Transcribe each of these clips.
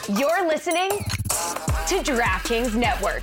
You're listening to DraftKings Network.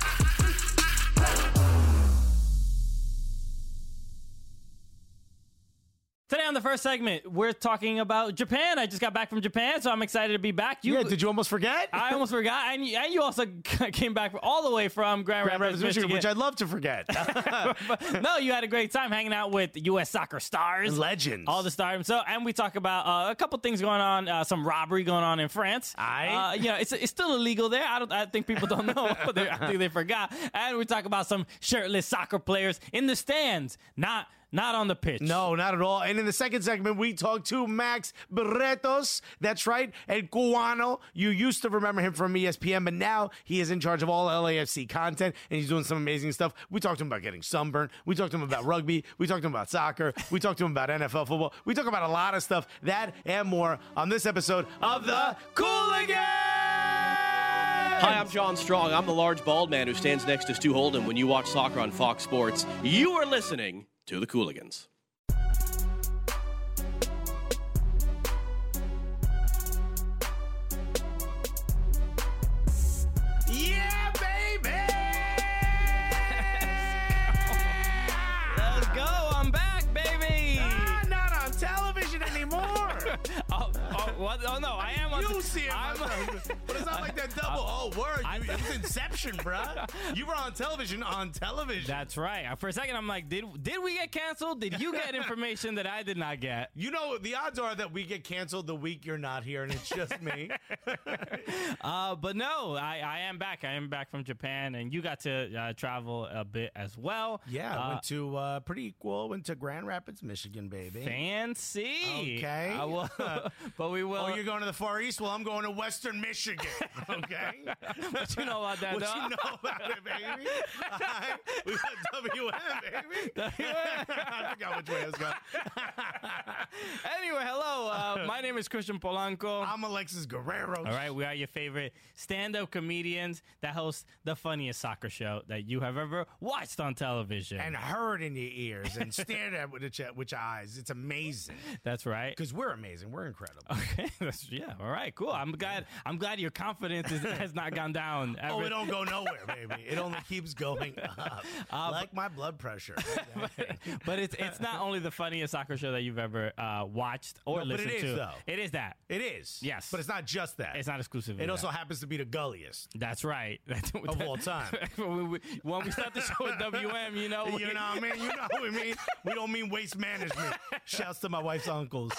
Today on the first segment, we're talking about Japan. I just got back from Japan, so I'm excited to be back. Did you almost forget? I almost forgot. And you also came back all the way from Grand Rapids, Michigan. Which I'd love to forget. But, no, you had a great time hanging out with U.S. soccer stars. Legends. All the stars. So, and we talk about a couple things going on, some robbery going on in France. It's still illegal there. I think people don't know. I think they forgot. And we talk about some shirtless soccer players in the stands, not on the pitch. No, not at all. And in the second segment, we talk to Max Bretos. That's right. El Cubano. You used to remember him from ESPN, but now he is in charge of all LAFC content, and he's doing some amazing stuff. We talked to him about getting sunburned. We talked to him about rugby. We talked to him about soccer. We talked to him about NFL football. We talk about a lot of stuff, that and more, on this episode of The Cooligans! Hi, I'm John Strong. I'm the large bald man who stands next to Stu Holden when you watch soccer on Fox Sports. You are listening to the Cooligans. Yeah, baby! Let's go. I'm back, baby. Not on television anymore. What? Oh, no, I am on You see it, but it's not like that double. Word. It was Inception, bruh. You were on television. That's right. For a second, I'm like, did we get canceled? Did you get information that I did not get? You know, the odds are that we get canceled the week you're not here, and it's just me. But no, I am back. I am back from Japan, and you got to travel a bit as well. Yeah, I went to pretty cool. Went to Grand Rapids, Michigan, baby. Fancy. Okay. But we will. Oh, you're going to the Far East? Well, I'm going to Western Michigan. Okay. What you know about that, What dog? you know about it, baby? We got WM, baby. I forgot which way I was going. Anyway, hello. My name is Christian Polanco. I'm Alexis Guerrero. All right, we are your favorite stand-up comedians that host the funniest soccer show that you have ever watched on television. And heard in your ears and stared at with your eyes. It's amazing. That's right. Because we're amazing. We're incredible. Okay, all right, cool. I'm glad your confidence has not gone down. Oh, it don't go nowhere, baby. It only keeps going up. Like my blood pressure. But it's not only the funniest soccer show that you've ever watched or listened to. But it is, though. It is that. It is. Yes. But it's not just that. It's not exclusively It also that. happens to be the gulliest. That's right. Of all time. When we start the show with WM, You know what I mean? You know what we mean? We don't mean waste management. Shouts to my wife's uncles.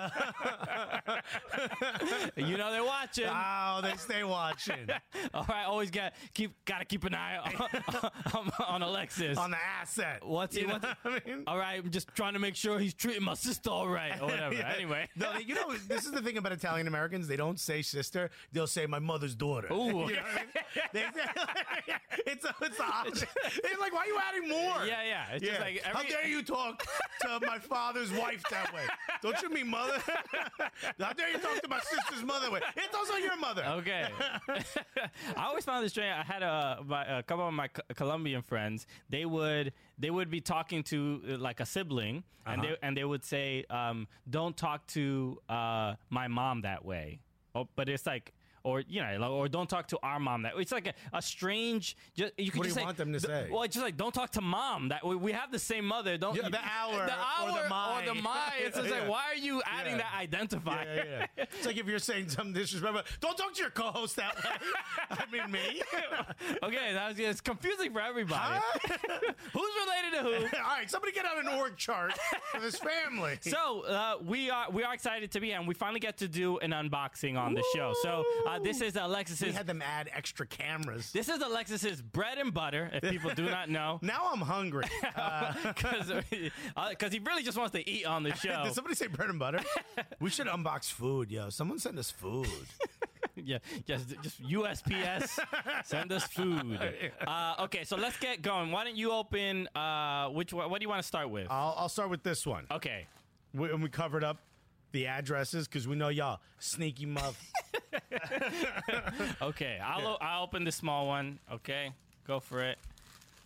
You know they're watching. Oh, they stay watching. All right, always gotta keep an eye on Alexis. On the asset. What's he? What I mean? All right, I'm just trying to make sure he's treating my sister all right, or whatever. Yeah. Anyway. No, you know, this is the thing about Italian Americans. They don't say sister. They'll say my mother's daughter. Ooh. You know what I mean? It's the opposite. It's like, why are you adding more? Yeah. It's just like How dare you talk to my father's wife that way? Don't you mean mother? How dare you talk to my sister's mother that way? It's also your mother. Okay. I always found this strange. I had a couple of my Colombian friends. They would be talking to like a sibling, and they would say, "Don't talk to my mom that way." Oh, but it's like. Or or don't talk to our mom. That it's like a strange. You could What do just you want them to say? Well, it's just like don't talk to mom. That we have the same mother. Don't Yeah, the hour or the my. or the my. It's just like why are you adding Yeah. that identifier? Yeah. It's like if you're saying something disrespectful, don't talk to your co-host that way. I mean, me. Okay, it's confusing for everybody. Who's related to who? All right, somebody get out an org chart for this family. So we are excited to be here, and we finally get to do an unboxing on the show. So this is we Alexis's. had them add extra cameras. This is Alexis's bread and butter. If people do not know, Now I'm hungry. because he really just wants to eat on the show. Did somebody say bread and butter? We should unbox food, yo. Someone send us food. Yeah, just USPS, send us food. Okay, so let's get going. Why don't you open? Which one? What do you want to start with? I'll start with this one. Okay. We covered up the addresses because we know y'all sneaky muff. Okay, I'll open the small one. Okay, go for it.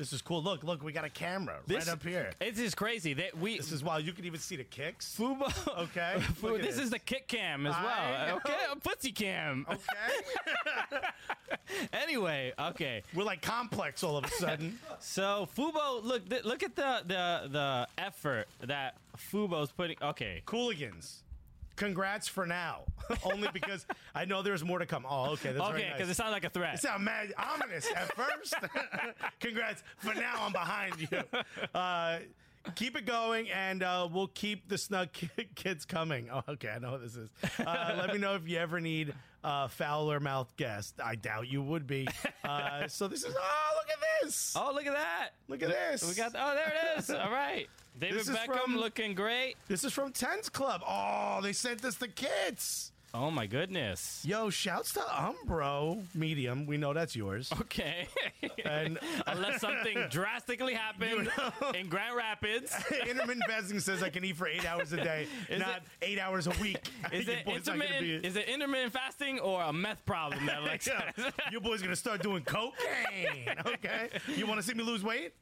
This is cool. Look, we got a camera right up here. This is crazy. This is wild. You can even see the kicks. Fubo. Okay. This is the kick cam as well. Okay, a pussy cam. Okay. Anyway, okay. We're like complex all of a sudden. So Fubo, look at the effort that Fubo's putting. Okay. Cooligans. Congrats for now. Only because I know there's more to come. Oh, okay. That's Okay, because it sounds like a threat. It sounds mad ominous at first. Congrats. For now, I'm behind you. Keep it going, and we'll keep the snug kids coming. Oh, okay, I know what this is. Let me know if you ever need fouler mouth guest. I doubt you would be. So this is. Oh, look at this. Oh, look at that. Look at this. We got. Oh, there it is. All right. David Beckham looking great. This is from Tens Club. Oh, they sent us the kits. Oh my goodness. Yo, shouts to Umbro Medium. We know that's yours. Okay. And unless something drastically happened in Grand Rapids. Intermittent fasting says I can eat for 8 hours a day, not 8 hours a week. Is it intermittent fasting or a meth problem that Alex has? Your boy's gonna start doing cocaine. Okay. You want to see me lose weight?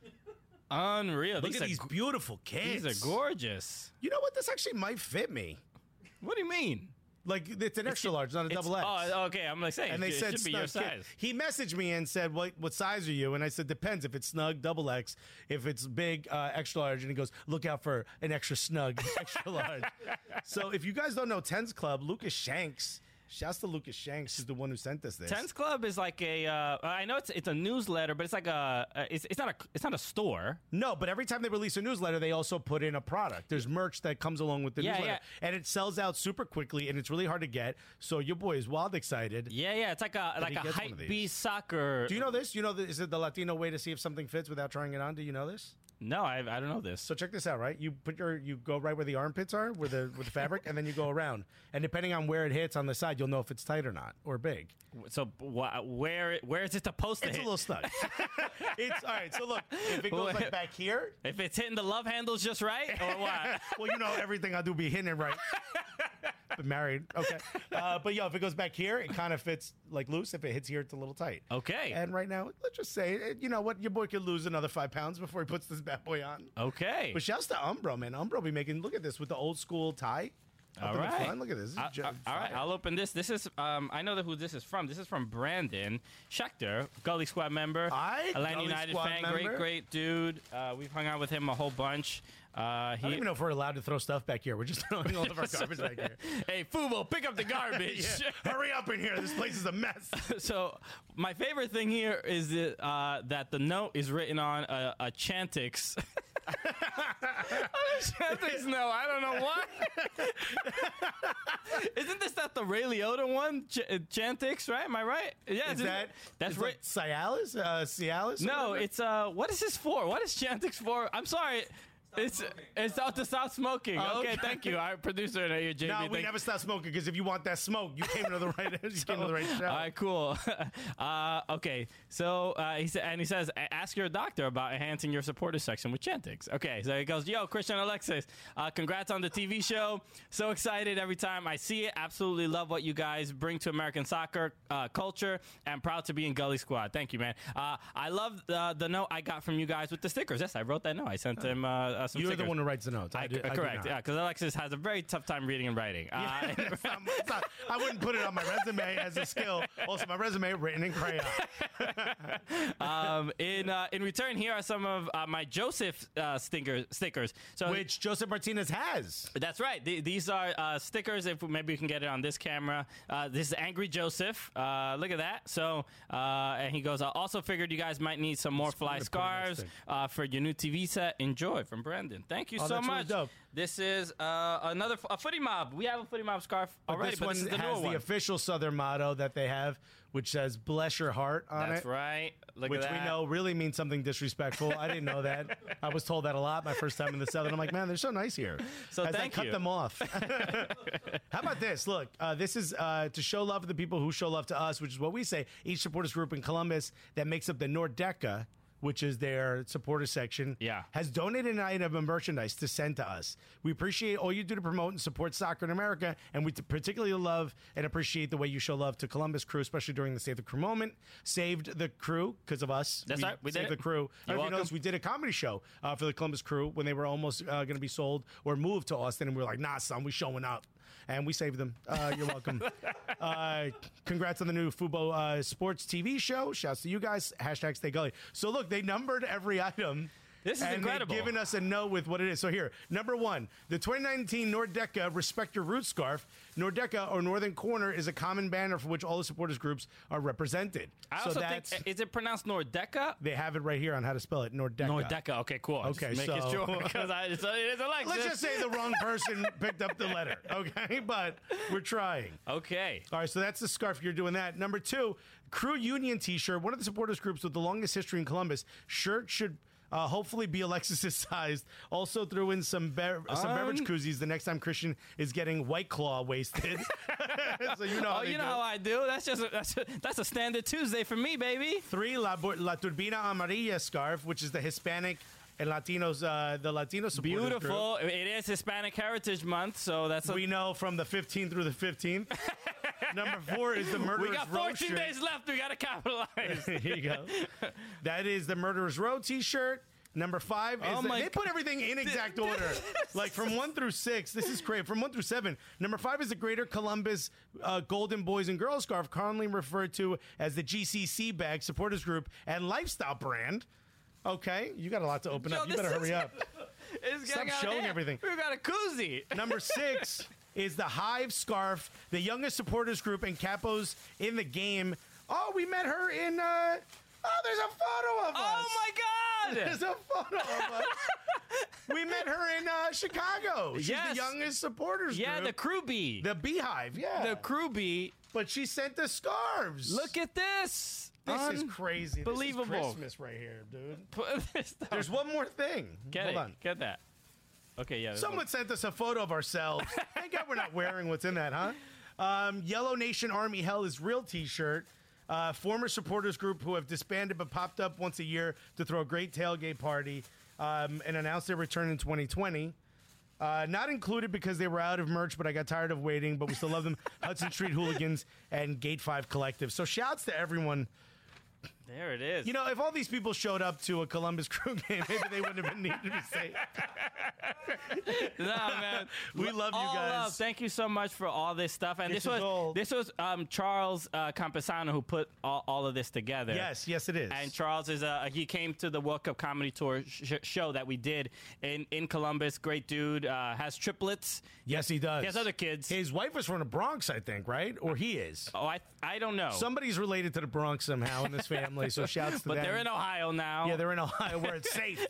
Unreal. Look at these beautiful kids. These are gorgeous. You know what? This actually might fit me. What do you mean? Like, it's an extra large, not a double X. Oh, okay. I'm like saying, and they said it should be your size. He messaged me and said, what size are you? And I said, depends. If it's snug, double X. If it's big, extra large. And he goes, look out for an extra snug, extra large. So if you guys don't know Tens Club, Lucas Shanks. Shouts to Lucas Shanks, who's the one who sent us this. Tens Club is like I know it's a newsletter, but it's like it's not a store. No, but every time they release a newsletter, they also put in a product. There's merch that comes along with the newsletter, and it sells out super quickly, and it's really hard to get. So your boy is wild excited. Yeah, it's like a Hypebeast soccer. Do you know this? Is it the Latino way to see if something fits without trying it on? Do you know this? No, I don't know this. So check this out, right? You go right where the armpits are, with the fabric, and then you go around. And depending on where it hits on the side, you'll know if it's tight or not, or big. So where is it supposed to hit? It's a little snug. It's all right. So look, if it goes like back here, if it's hitting the love handles just right, or what? Well, you know everything I do be hitting it right. But married, okay. But if it goes back here, it kind of fits like loose. If it hits here, it's a little tight. Okay. And right now, let's just say, you know what, your boy could lose another 5 pounds before he puts this bad boy on. Okay. But shouts to Umbro, man. Umbro be making. Look at this with the old school tie. All right. Look at this. All right, I'll open this. This is I know who this is from. This is from Brandon Schechter, Gully Squad member, Atlanta United fan, great dude. We've hung out with him a whole bunch. I don't even know if we're allowed to throw stuff back here. We're just throwing all of our garbage back here. Hey, Fubo, pick up the garbage. Hurry up in here. This place is a mess. So my favorite thing here is that the note is written on a Chantix. Chantix, no, I don't know why. Isn't this the Ray Liotta one? Chantix, right? Am I right? Yeah. That's right. Cialis? Cialis? No, it's what is this for? What is Chantix for? I'm sorry. It's out to stop smoking. Okay, thank you. Our producer here, JB. No, we never stop smoking because if you want that smoke, you came to the right show. All right, cool. Okay, so he says, ask your doctor about enhancing your supporter section with Chantix. Okay, so he goes, yo, Christian Alexis, congrats on the TV show. So excited every time I see it. Absolutely love what you guys bring to American soccer culture, and proud to be in Gully Squad. Thank you, man. I love the note I got from you guys with the stickers. Yes, I wrote that note. I sent him some You're stickers. the one who writes the notes. Correct, yeah, because Alexis has a very tough time reading and writing. It's not, I wouldn't put it on my resume as a skill. Also, my resume written in crayon. In return, here are some of my Joseph stickers. So, which Joseph Martinez has. That's right. These are stickers. If maybe we can get it on this camera. This is Angry Joseph. Look at that. So, and he goes, I also figured you guys might need some more fly scarves for your new TV set. Enjoy, from Brandon. Thank you so much. Really dope. This is another Footy Mob. We have a Footy Mob scarf already, but this one has the official Southern motto that they have, which says "Bless your heart" on it. That's right. Look which at that. we know really means something disrespectful. I didn't know that. I was told that a lot my first time in the Southern. I'm like, man, they're so nice here. So as I cut them off. How about this? Look, this is to show love to the people who show love to us, which is what we say. Each supporters group in Columbus that makes up the Nordeca, which is their supporter section, has donated an item of merchandise to send to us. We appreciate all you do to promote and support soccer in America, and we particularly love and appreciate the way you show love to Columbus Crew, especially during the Save the Crew moment. Saved the Crew because of us. That's right. We saved did the Crew. You're welcome. We did a comedy show for the Columbus Crew when they were almost going to be sold or moved to Austin, and we were like, nah, son, we showing up. And we saved them. You're welcome. Congrats on the new Fubo Sports TV show. Shouts to you guys. Hashtag Stay Gully. So look, they numbered every item. This is incredible. They've given us a note with what it is. So here, number 1, the 2019 Nordecke Respect Your Roots scarf. Nordecke, or Northern Corner, is a common banner for which all the supporters groups are represented. I also think, is it pronounced Nordecke? They have it right here on how to spell it. Nordecke. Nordecke. Okay, cool. Okay, just making sure because it is Alexis. Let's just say the wrong person picked up the letter, okay? But we're trying. Okay. All right, so that's the scarf. You're doing that. Number 2, Crew Union T-shirt. One of the supporters groups with the longest history in Columbus. Shirt should hopefully be Alexis' sized. Also threw in some beverage koozies the next time Christian is getting White Claw wasted. So you know. How I do. That's a standard Tuesday for me, baby. 3, La Turbina Amarilla scarf, which is the Hispanic and Latinos, the Latino supporters Beautiful. group. It is Hispanic Heritage Month, so that's we know from the 15th through the 15th. Number 4 is the Murderers Row. We got 14 days left. We got to capitalize. Here you go. That is the Murderers Row T-shirt. Number 5 is they put everything in exact order, like from 1 through 6. This is great. From 1 through 7. Number 5 is the Greater Columbus Golden Boys and Girls scarf, commonly referred to as the GCC bag supporters group and lifestyle brand. Okay, you got a lot to open up. You better hurry up. Stop showing everything. We got a koozie. Number 6 is the Hive scarf, the youngest supporters group and capos in the game. Oh, we met her in. There's a photo of us. Oh my God! There's a photo of us. We met her in Chicago. She's the youngest supporters group. Yeah, the Crew Bee. The Beehive, yeah. The Crew Bee. But she sent us scarves. Look at this. This is crazy. Believable. This is Christmas right here, dude. There's one more thing. Hold on. Get that. Okay, yeah. Someone sent us a photo of ourselves. Thank God we're not wearing what's in that, huh? Yellow Nation Army Hell is Real T-shirt. Former supporters group who have disbanded but popped up once a year to throw a great tailgate party and announced their return in 2020. Not included because they were out of merch, but I got tired of waiting, but we still love them. Hudson Street Hooligans and Gate 5 Collective. So shouts to everyone. There it is. You know, if all these people showed up to a Columbus Crew game, maybe they wouldn't have been needed to be safe. Nah, man. We love you guys. Love. Thank you so much for all this stuff. And this was Charles Campesano who put all of this together. Yes, it is. And Charles is he came to the World Cup Comedy Tour show that we did in Columbus. Great dude. Has triplets. Yes, he does. He has other kids. His wife was from the Bronx, I think, right? Or he is. Oh, I don't know. Somebody's related to the Bronx somehow in this family. So shouts to them. But they're in Ohio now. Yeah, they're in Ohio where it's safe.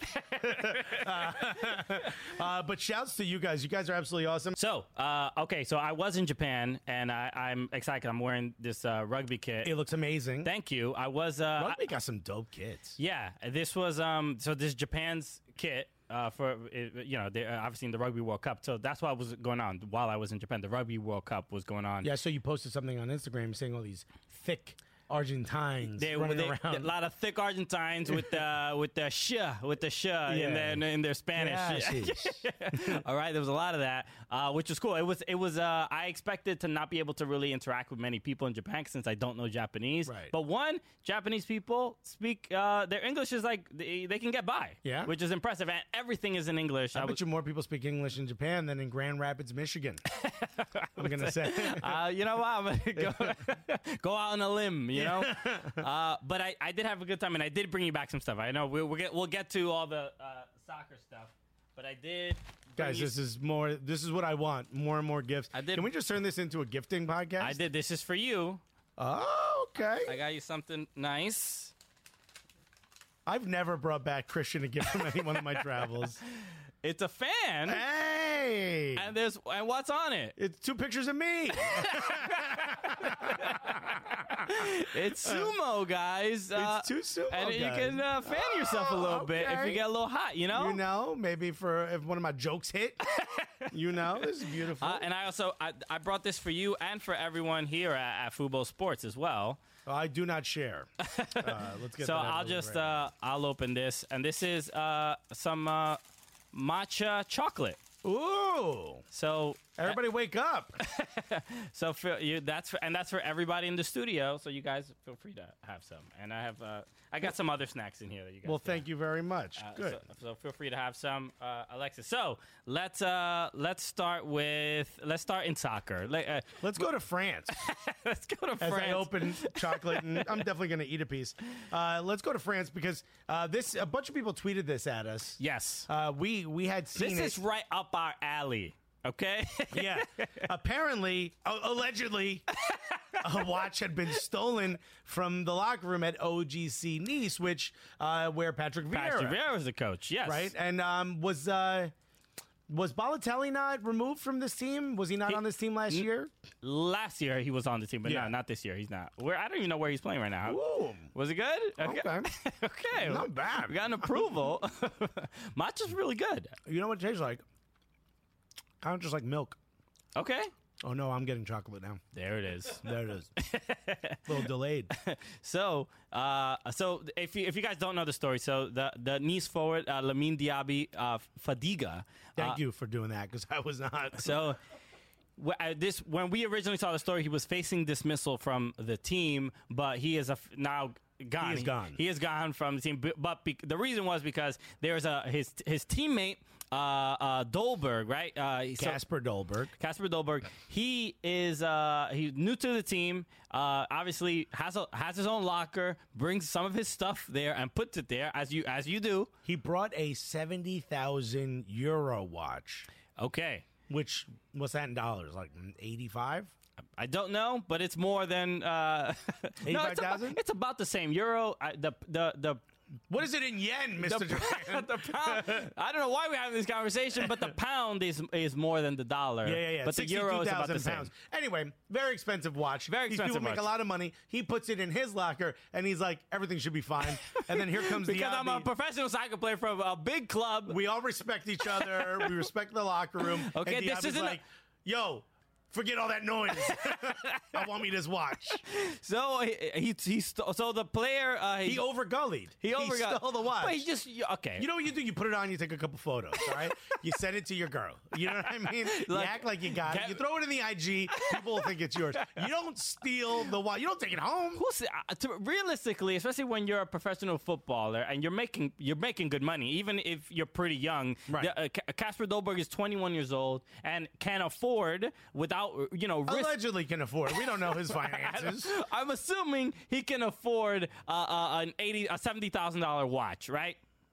But shouts to you guys. You guys are absolutely awesome. So, okay, so I was in Japan, and I'm excited. I'm wearing this rugby kit. It looks amazing. Thank you. I was... rugby got some dope kits. Yeah, this was... so this Japan's kit... they're obviously in the Rugby World Cup. So that's what was going on while I was in Japan. The Rugby World Cup was going on. Yeah, so you posted something on Instagram saying all these thick Argentines running around. A lot of thick Argentines with the sh in their Spanish. Yeah, all right, there was a lot of that, which was cool. It was. I expected to not be able to really interact with many people in Japan since I don't know Japanese. Right. But Japanese people speak their English is like they can get by. Yeah, which is impressive, and everything is in English. I bet you more people speak English in Japan than in Grand Rapids, Michigan. I'm gonna say. You know what? I'm gonna go out on a limb. You know, but I did have a good time, and I did bring you back some stuff. I know we'll get to all the soccer stuff, but I did. Guys, this is what I want. More and more gifts. Can we just turn this into a gifting podcast? I did. This is for you. Oh, okay. I got you something nice. I've never brought back Christian a gift from any one of my travels. It's a fan. Hey! And what's on it? It's 2 pictures of me. It's sumo, guys. It's 2 sumo and guys. you can fan yourself a little bit if you get a little hot, you know? Maybe if one of my jokes hit, You know, this is beautiful. And I brought this for you and for everyone here at Fubo Sports as well. I do not share. Let's get. So that I'll over just right I'll open this, and this is some matcha chocolate. now. Ooh! So Everybody, wake up! so that's for everybody in the studio. So you guys feel free to have some, and I got some other snacks in here that you guys. Well, thank you very much. Good. So feel free to have some, Alexis. So let's start in soccer. Let's go to France. Let's go to As France. I open chocolate, and I'm definitely going to eat a piece. Let's go to France because a bunch of people tweeted this at us. Yes. We had seen This is right up our alley. Okay. Yeah. Apparently, allegedly, a watch had been stolen from the locker room at OGC Nice, which where Patrick Vieira was the coach. Yes. right? And was Balotelli not removed from this team? Was he not on this team last year? Last year he was on the team, but Yeah. no, not this year. He's not. I don't even know where he's playing right now. Ooh. Was it good? Okay. Okay. Not bad. We got an approval. Matcha's really good. You know what it tastes like? Kind of just like milk. Okay. Oh, no, I'm getting chocolate now. There it is. There it is. A little delayed. So if you guys don't know the story, so the Nice forward Lamine Diaby Fadiga. Thank you for doing that because I was not. So when we originally saw the story, he was facing dismissal from the team, but he is now gone. He is gone. He is gone from the team. But the reason was because there's his teammate Dolberg, right? Casper Dolberg. Casper Dolberg. He is he's new to the team. Obviously has his own locker. Brings some of his stuff there and puts it there as you do. He brought a 70,000 euro watch. Okay. Which, what's that in dollars? Like 85? I don't know, but it's more than 85,000? It's about the same euro. The What is it in yen, Mr. Duran? the pound. I don't know why we're having this conversation, but the pound is more than the dollar. Yeah. But the euro is about the same. pounds. Anyway, very expensive watch. Very These expensive people make watch. a lot of money. He puts it in his locker, and he's like, everything should be fine. And then here comes Because I'm a Diaby. professional soccer player from a big club. We all respect each other. We respect the locker room. Okay, and this Diaby's isn't like, yo, forget all that noise. I want me this watch. So so the player He overgullied. he stole the watch. But he just okay. You know what you do? You put it on, you take a couple photos, all right? You send it to your girl. You know what I mean? You Like, act like you got it. You throw it in the IG. People will think it's yours. You don't steal the watch. You don't take it home. Realistically, especially when you're a professional footballer and you're making good money, even if you're pretty young. Right. Casper Dolberg is 21 years old and can afford without risk. Allegedly can afford. We don't know his finances. I'm assuming he can afford a $70,000 watch, right?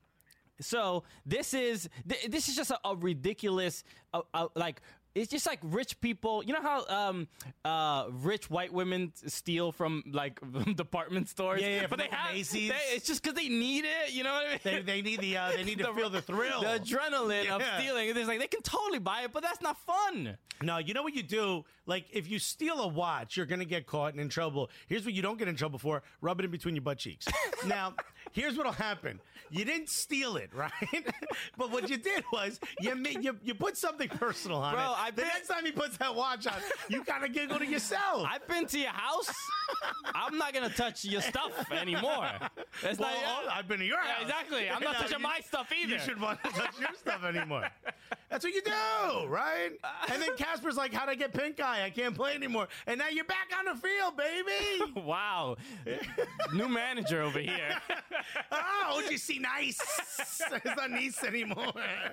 So this is just a ridiculous like. It's just like rich people. You know how rich white women steal from like department stores. Yeah, But from, they like, have Macy's. it's just because they need it. You know what I mean? They need they need to feel the thrill. The adrenaline of Yeah. stealing. It's like they can totally buy it, but that's not fun. No, you know what you do? Like, if you steal a watch, you're going to get caught and in trouble. Here's what you don't get in trouble for. Rub it in between your butt cheeks. Now, here's what'll happen. You didn't steal it, right? But what you did was you put something personal on Bro, it. The next time he puts that watch on, you kind of giggle to yourself. I've been to your house. I'm not going to touch your stuff anymore. That's Well, not, I've been to your Yeah, house. exactly. I'm not Now, touching my stuff either. You should want to touch your stuff anymore. That's what you do, right? And then Casper's like, how'd I get pink eye? I can't play anymore. And now you're back on the field, baby. Wow. New manager over here. Oh, OGC nice. It's not nice anymore.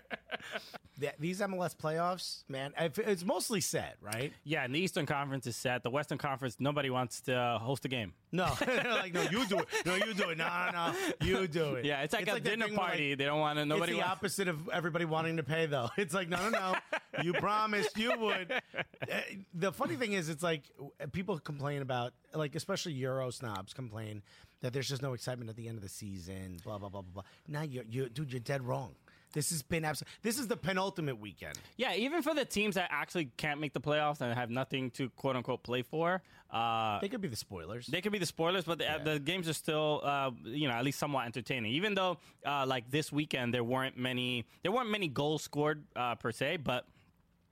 These MLS playoffs, man, it's mostly set, right? Yeah, and the Eastern Conference is set. The Western Conference, nobody wants to host a game. No, they're like, no, you do it. No, you do it. No, you do it. Yeah, it's like a that dinner thing where, party. like, They don't want to. Nobody It's the wants. opposite of everybody wanting to pay, though. It's like, no. You promised you would. The funny thing is, it's like people complain about, like, especially Euro snobs complain that there's just no excitement at the end of the season, blah, blah, blah, blah, blah. Now, dude, you're dead wrong. This has been this is the penultimate weekend. Yeah, even for the teams that actually can't make the playoffs and have nothing to quote unquote play for, They could be the spoilers. they could be the spoilers, but the games are still, at least somewhat entertaining. Even though, like this weekend, there weren't many goals scored per se, but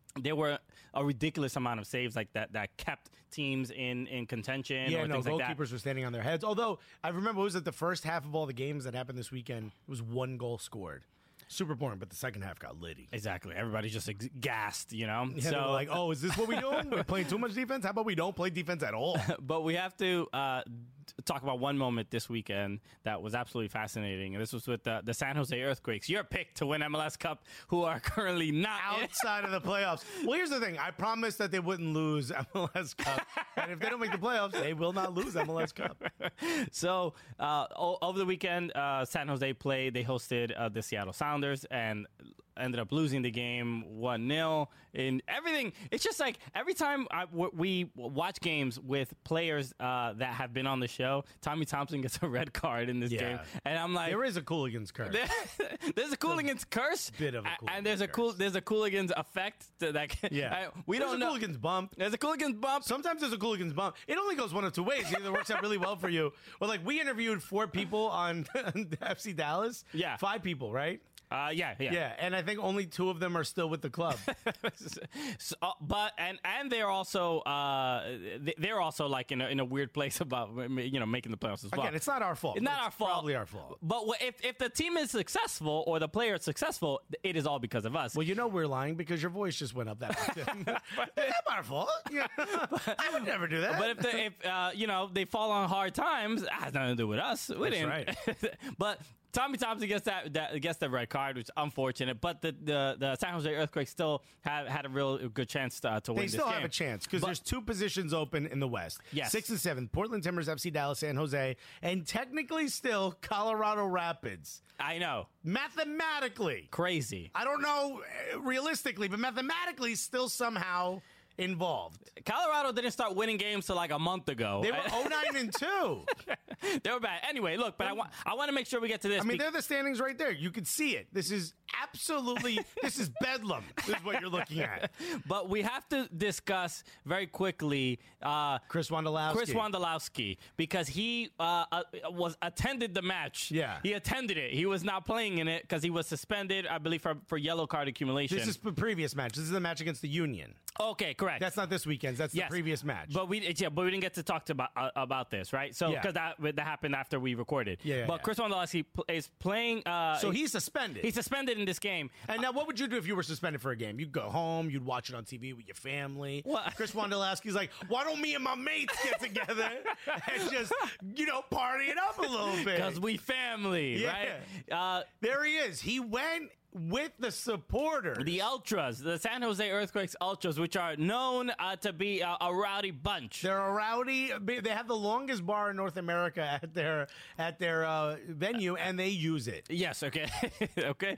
there were a ridiculous amount of saves like that kept teams in contention. Yeah, or no, things like that. goalkeepers were standing on their heads. Although, I remember, what was it, the first half of all the games that happened this weekend, it was 1 goal scored. Super boring, but the second half got litty. Exactly. Everybody's just gassed, you know? Yeah, so like, oh, is this what we're doing? We're playing too much defense? How about we don't play defense at all? But we have to talk about one moment this weekend that was absolutely fascinating. And this was with the San Jose Earthquakes. Your pick to win MLS Cup, who are currently not outside of the playoffs. Well, here's the thing. I promised that they wouldn't lose MLS Cup. And if they don't make the playoffs, they will not lose MLS Cup. So over the weekend, San Jose played. They hosted the Seattle Sounders and ended up losing the game 1-0. And everything, it's just like every time we watch games with players that have been on the show, Tommy Thompson gets a red card in this game. And I'm like, there is a Cooligans curse. There's a Cooligans curse. Bit of a Cooligans and there's a Cooligans effect. We don't know. There's a Cooligans bump. There's a Cooligans bump. Sometimes there's a Cooligans bump. It only goes one of two ways. It either works out really well for you, or like we interviewed 4 people on FC Dallas. Yeah. 5 people, right? Yeah, and I think only 2 of them are still with the club. But they're also like in a weird place about making the playoffs as well. Again, it's not our fault. It's not our fault. Probably our fault. But if the team is successful or the player is successful, it is all because of us. Well, we're lying because your voice just went up that often. It's not our fault. Yeah. I would never do that. But if they fall on hard times, it has nothing to do with us. We didn't. Right. But Tommy Thompson gets the red card, which is unfortunate. But the San Jose Earthquakes still had a real good chance to win this game. They still have a chance because there's 2 positions open in the West. Yes. 6 and 7, Portland Timbers, FC Dallas, San Jose, and technically still Colorado Rapids. I know. Mathematically. Crazy. I don't know realistically, but mathematically still somehow involved. Colorado didn't start winning games till like a month ago. They were 0-9-2. They were bad. Anyway, look, but I want to make sure we get to this. I mean, they're the standings right there. You can see it. This is bedlam. This is what you're looking at. But we have to discuss very quickly Chris Wondolowski, because he attended the match. Yeah. He attended it. He was not playing in it because he was suspended, I believe, for yellow card accumulation. This is the previous match. This is the match against the Union. Okay, correct. That's not this weekend's. That's the previous match. But we didn't get to talk about this, right? So because that happened after we recorded. But Chris Wondolowski is playing. So he's suspended. He's suspended in this game. And now, what would you do if you were suspended for a game? You'd go home. You'd watch it on TV with your family. What? Chris Wondolowski's like, why don't me and my mates get together and just party it up a little bit? Because we family, right? There he is. He went with the supporters. The Ultras, the San Jose Earthquakes Ultras, which are known to be a rowdy bunch. They're a rowdy. They have the longest bar in North America at their venue, and they use it. Yes. Okay. Okay.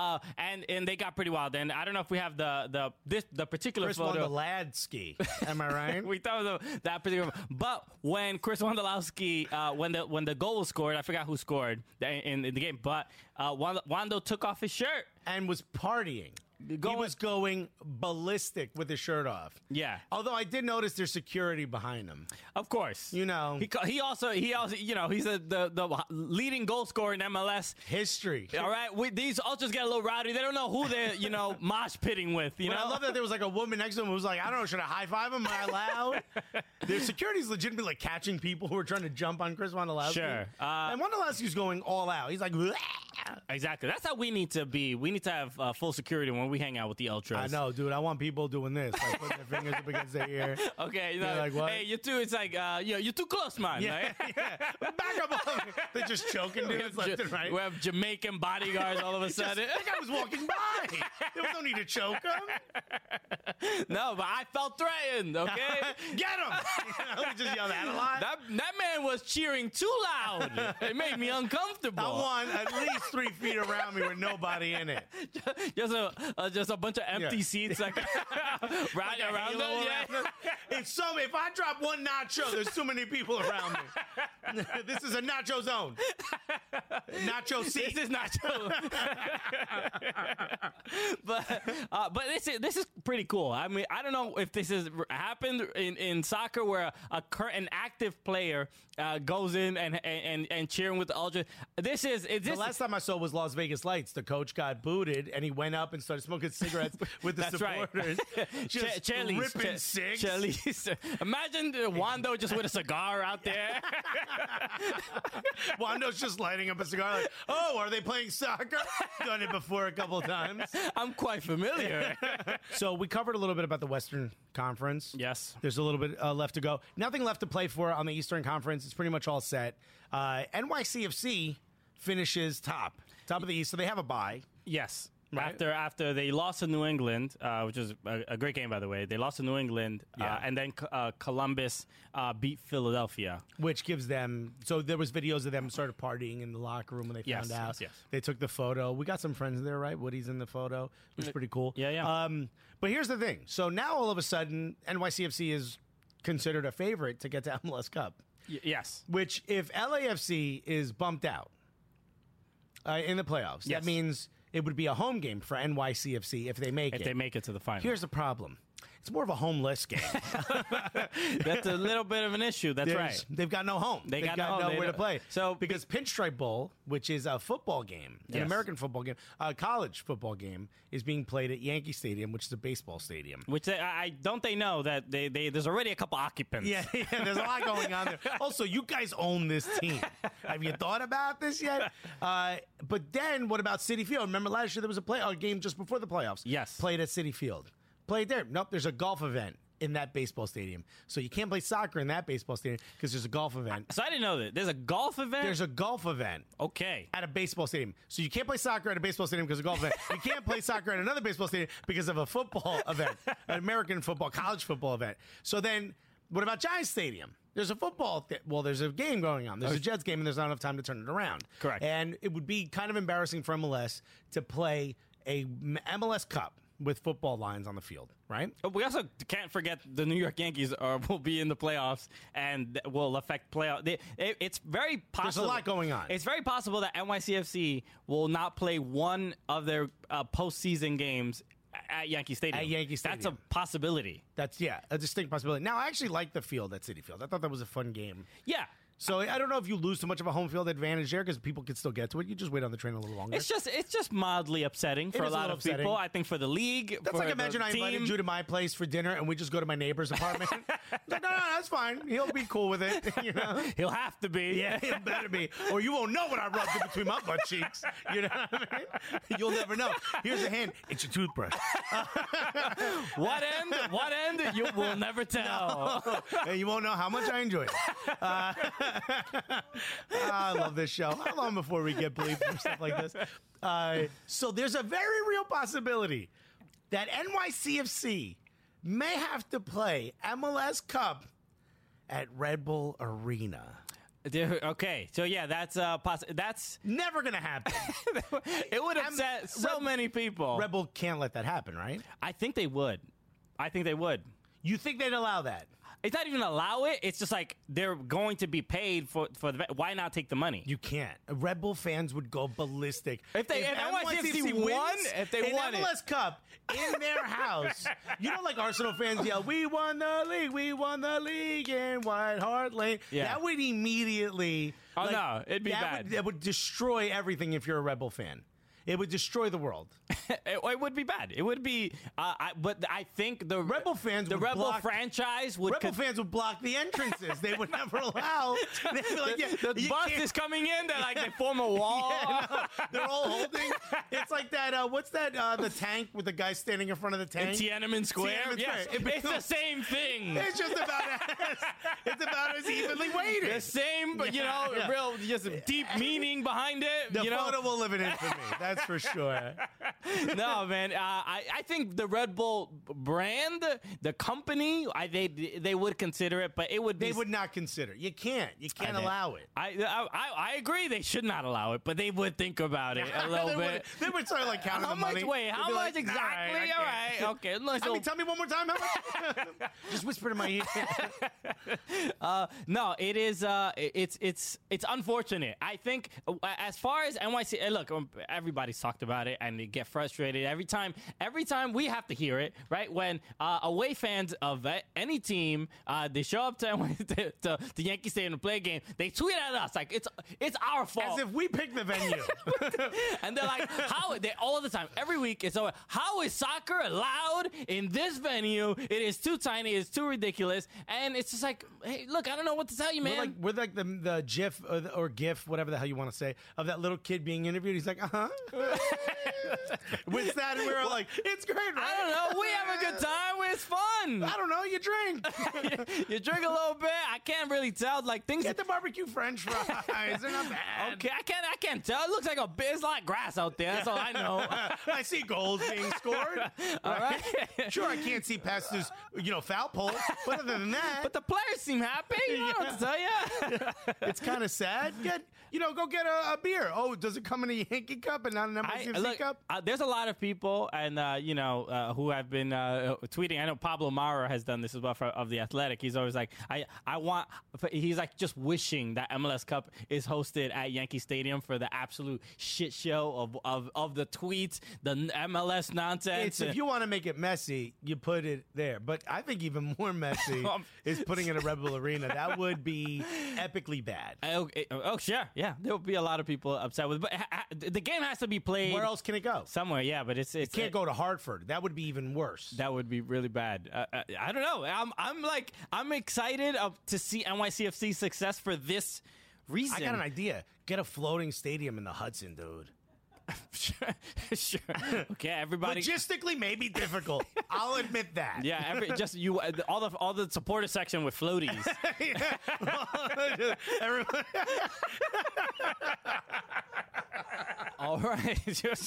And they got pretty wild. And I don't know if we have the particular Chris photo. Wondolowski. Am I right? We thought of that particular. But when Chris Wondolowski, when the goal was scored, I forgot who scored in the game, but Wando took off his shirt and was partying. He was going ballistic with his shirt off. Yeah. Although I did notice there's security behind him. Of course. He also he's the leading goal scorer in MLS history. All right. These Ultras get a little rowdy. They don't know who they're mosh pitting with. I love that there was like a woman next to him who was like, I don't know, should I high five him? Am I allowed? Their security's legitimately like catching people who are trying to jump on Chris Wondolowski. Sure. And Wondolowski's going all out. He's like, bleh. Exactly. That's how we need to be. We need to have full security when we hang out with the Ultras. I know, dude. I want people doing this, like putting their fingers up against their ear. Okay, like, what? Hey, you too. It's like, you're too close, man. Yeah, right? Back up. They're just choking dudes left and right. We have Jamaican bodyguards all of a sudden. That guy was walking by. There was no need to choke him. No, but I felt threatened. Okay, get him. We just yelled that a lot. That man was cheering too loud. It made me uncomfortable. I want at least 3 feet around me with nobody in it. Just a bunch of empty seats, like right around them. If I drop one nacho, there's too many people around me. This is a nacho zone. Nacho seat. This is nacho. but this is pretty cool. I mean, I don't know if this has happened in soccer where an active player goes in and cheering with the ultra. The last time I saw was Las Vegas Lights. The coach got booted, and he went up and started smoking cigarettes with the That's supporters. Right. Just ripping cigs. Imagine Wando just with a cigar out there. Wando's just lighting up a cigar like, oh, are they playing soccer? Done it before a couple of times. I'm quite familiar. So we covered a little bit about the Western Conference. Yes. There's a little bit left to go. Nothing left to play for on the Eastern Conference. It's pretty much all set. NYCFC finishes top of the East, so they have a bye. Yes. Right. After they lost to New England, which was a great game, by the way. They lost to New England, and then Columbus beat Philadelphia. Which gives them... So there was videos of them sort of partying in the locker room when they found out. Yes. They took the photo. We got some friends there, right? Woody's in the photo, which is pretty cool. Yeah. But here's the thing. So now all of a sudden, NYCFC is considered a favorite to get to MLS Cup. Yes. Which, if LAFC is bumped out in the playoffs, Yes. that means... It would be a home game for NYCFC if they make it. If they make it to the final. Here's the problem. It's more of a homeless game. That's a little bit of an issue. That's right. They've got no home. They've got nowhere to play. So because Pinstripe Bowl, which is a football game, an American football game, a college football game, is being played at Yankee Stadium, which is a baseball stadium. Which they know that there's already a couple occupants. Yeah, there's a lot going on there. Also, you guys own this team. Have you thought about this yet? But then, what about Citi Field? Remember last year there was a game just before the playoffs. Yes. Played at Citi Field. Played there. Nope, there's a golf event in that baseball stadium. So you can't play soccer in that baseball stadium because there's a golf event. So I didn't know that. There's a golf event? There's a golf event. Okay. At a baseball stadium. So you can't play soccer at a baseball stadium because of a golf event. You can't play soccer at another baseball stadium because of a football event, an American football, college football event. So then, what about Giants Stadium? There's a football there's a game going on. There's a Jets game, and there's not enough time to turn it around. Correct. And it would be kind of embarrassing for MLS to play a MLS Cup with football lines on the field, right? We also can't forget the New York Yankees will be in the playoffs and will affect playoff. It's very possible. There's a lot going on. It's very possible that NYCFC will not play one of their postseason games at Yankee Stadium. At Yankee Stadium. That's a possibility. That's, a distinct possibility. Now, I actually like the field at Citi Field. I thought that was a fun game. Yeah. So I don't know if you lose too much of a home field advantage there because people could still get to it. You just wait on the train a little longer. It's just mildly upsetting for a lot of people. I think for the league. That's like imagine I invited you to my place for dinner and we just go to my neighbor's apartment. Like, no, that's fine. He'll be cool with it. You know, he'll have to be. Yeah, he better be, or you won't know what I rubbed in between my butt cheeks. You know what I mean? You'll never know. Here's a hand. It's your toothbrush. What end? What end? You will never tell. No. And you won't know how much I enjoy it. I love this show. How long before we get bleeped for stuff like this? So there's a very real possibility that NYCFC may have to play MLS Cup at Red Bull Arena. Okay, so yeah, that's never gonna happen. It would upset so many people. Red Bull can't let that happen, right? I think they would. You think they'd allow that? It's not even allow it. It's just like they're going to be paid for the. Why not take the money? You can't. Red Bull fans would go ballistic if NYCFC won. If they won MLS Cup in their house. You know, like Arsenal fans yell, "We won the league in White Hart Lane." Yeah. That would immediately. Oh no, it'd be bad. That would destroy everything if you're a Red Bull fan. It would destroy the world. It would be bad. It would be. But I think the Red Bull fans, the Red Bull franchise would. Red Bull fans would block the entrances. They would never allow. They'd be like, the bus is coming in. They form a wall. Yeah, no, they're all holding. It's like that. What's that? The tank with the guy standing in front of the tank. Tiananmen Square. Yes, it's the same thing. It's just about as evenly weighted. The same, but real just deep meaning behind it. The photo will live in infamy. That's That's for sure. No, man. I think the Red Bull brand, the company, they would consider it, but it would be. They would not consider. You can't allow it. I agree. They should not allow it, but they would think about it a little bit. They would start like counting How the much? money. Wait, how much Like, exactly? all right, Okay. tell me one more time. How much? Just whisper in my ear. No, it is. It's unfortunate. I think as far as NYC, look, everybody's talked about it, and they get frustrated every time. Every time we have to hear it, right? When away fans of any team, they show up to the Yankee Stadium to play a game, they tweet at us like it's our fault, As if we picked the venue. and they're like, "How?" They all the time, every week. It's always, how is soccer allowed in this venue? It is too tiny. It's too ridiculous, and it's just like, hey, look, I don't know what to tell you, man. We're like the GIF or GIF, whatever the hell you want to say, of that little kid being interviewed. He's like, With that, we were like, it's great, right? I don't know. We have a good time. It's fun. I don't know. You drink. You drink a little bit. I can't really tell. Like things. Get the barbecue French fries. They're not bad. Okay, I can't tell. It looks like it's like grass out there. That's all I know. I see goals being scored. All right. Sure, I can't see past this, foul pole. But other than that, But the players seem happy. I don't know what to tell you. it's kind of sad. Go get a beer. Oh, does it come in a Yankee cup and not an NYCFC cup? There's a lot of people, and who have been tweeting. I know Pablo Mara has done this as well of the Athletic. He's always like, he's like just wishing that MLS Cup is hosted at Yankee Stadium for the absolute shit show of the tweets, the MLS nonsense. If you want to make it messy, you put it there. But I think even more messy is putting it in a Red Bull Arena. That would be epically bad. Oh, sure, yeah, there will be a lot of people upset with. But the game has to be played. Where else can it go? Somewhere, yeah, but it can't go to Hartford. That would be even worse. That would be really bad. I don't know. I'm excited to see NYCFC success for this reason. I got an idea. Get a floating stadium in the Hudson, dude. Sure. Okay, everybody. Logistically, maybe difficult. I'll admit that. Yeah, all the supporter section with floaties. Everybody. All right.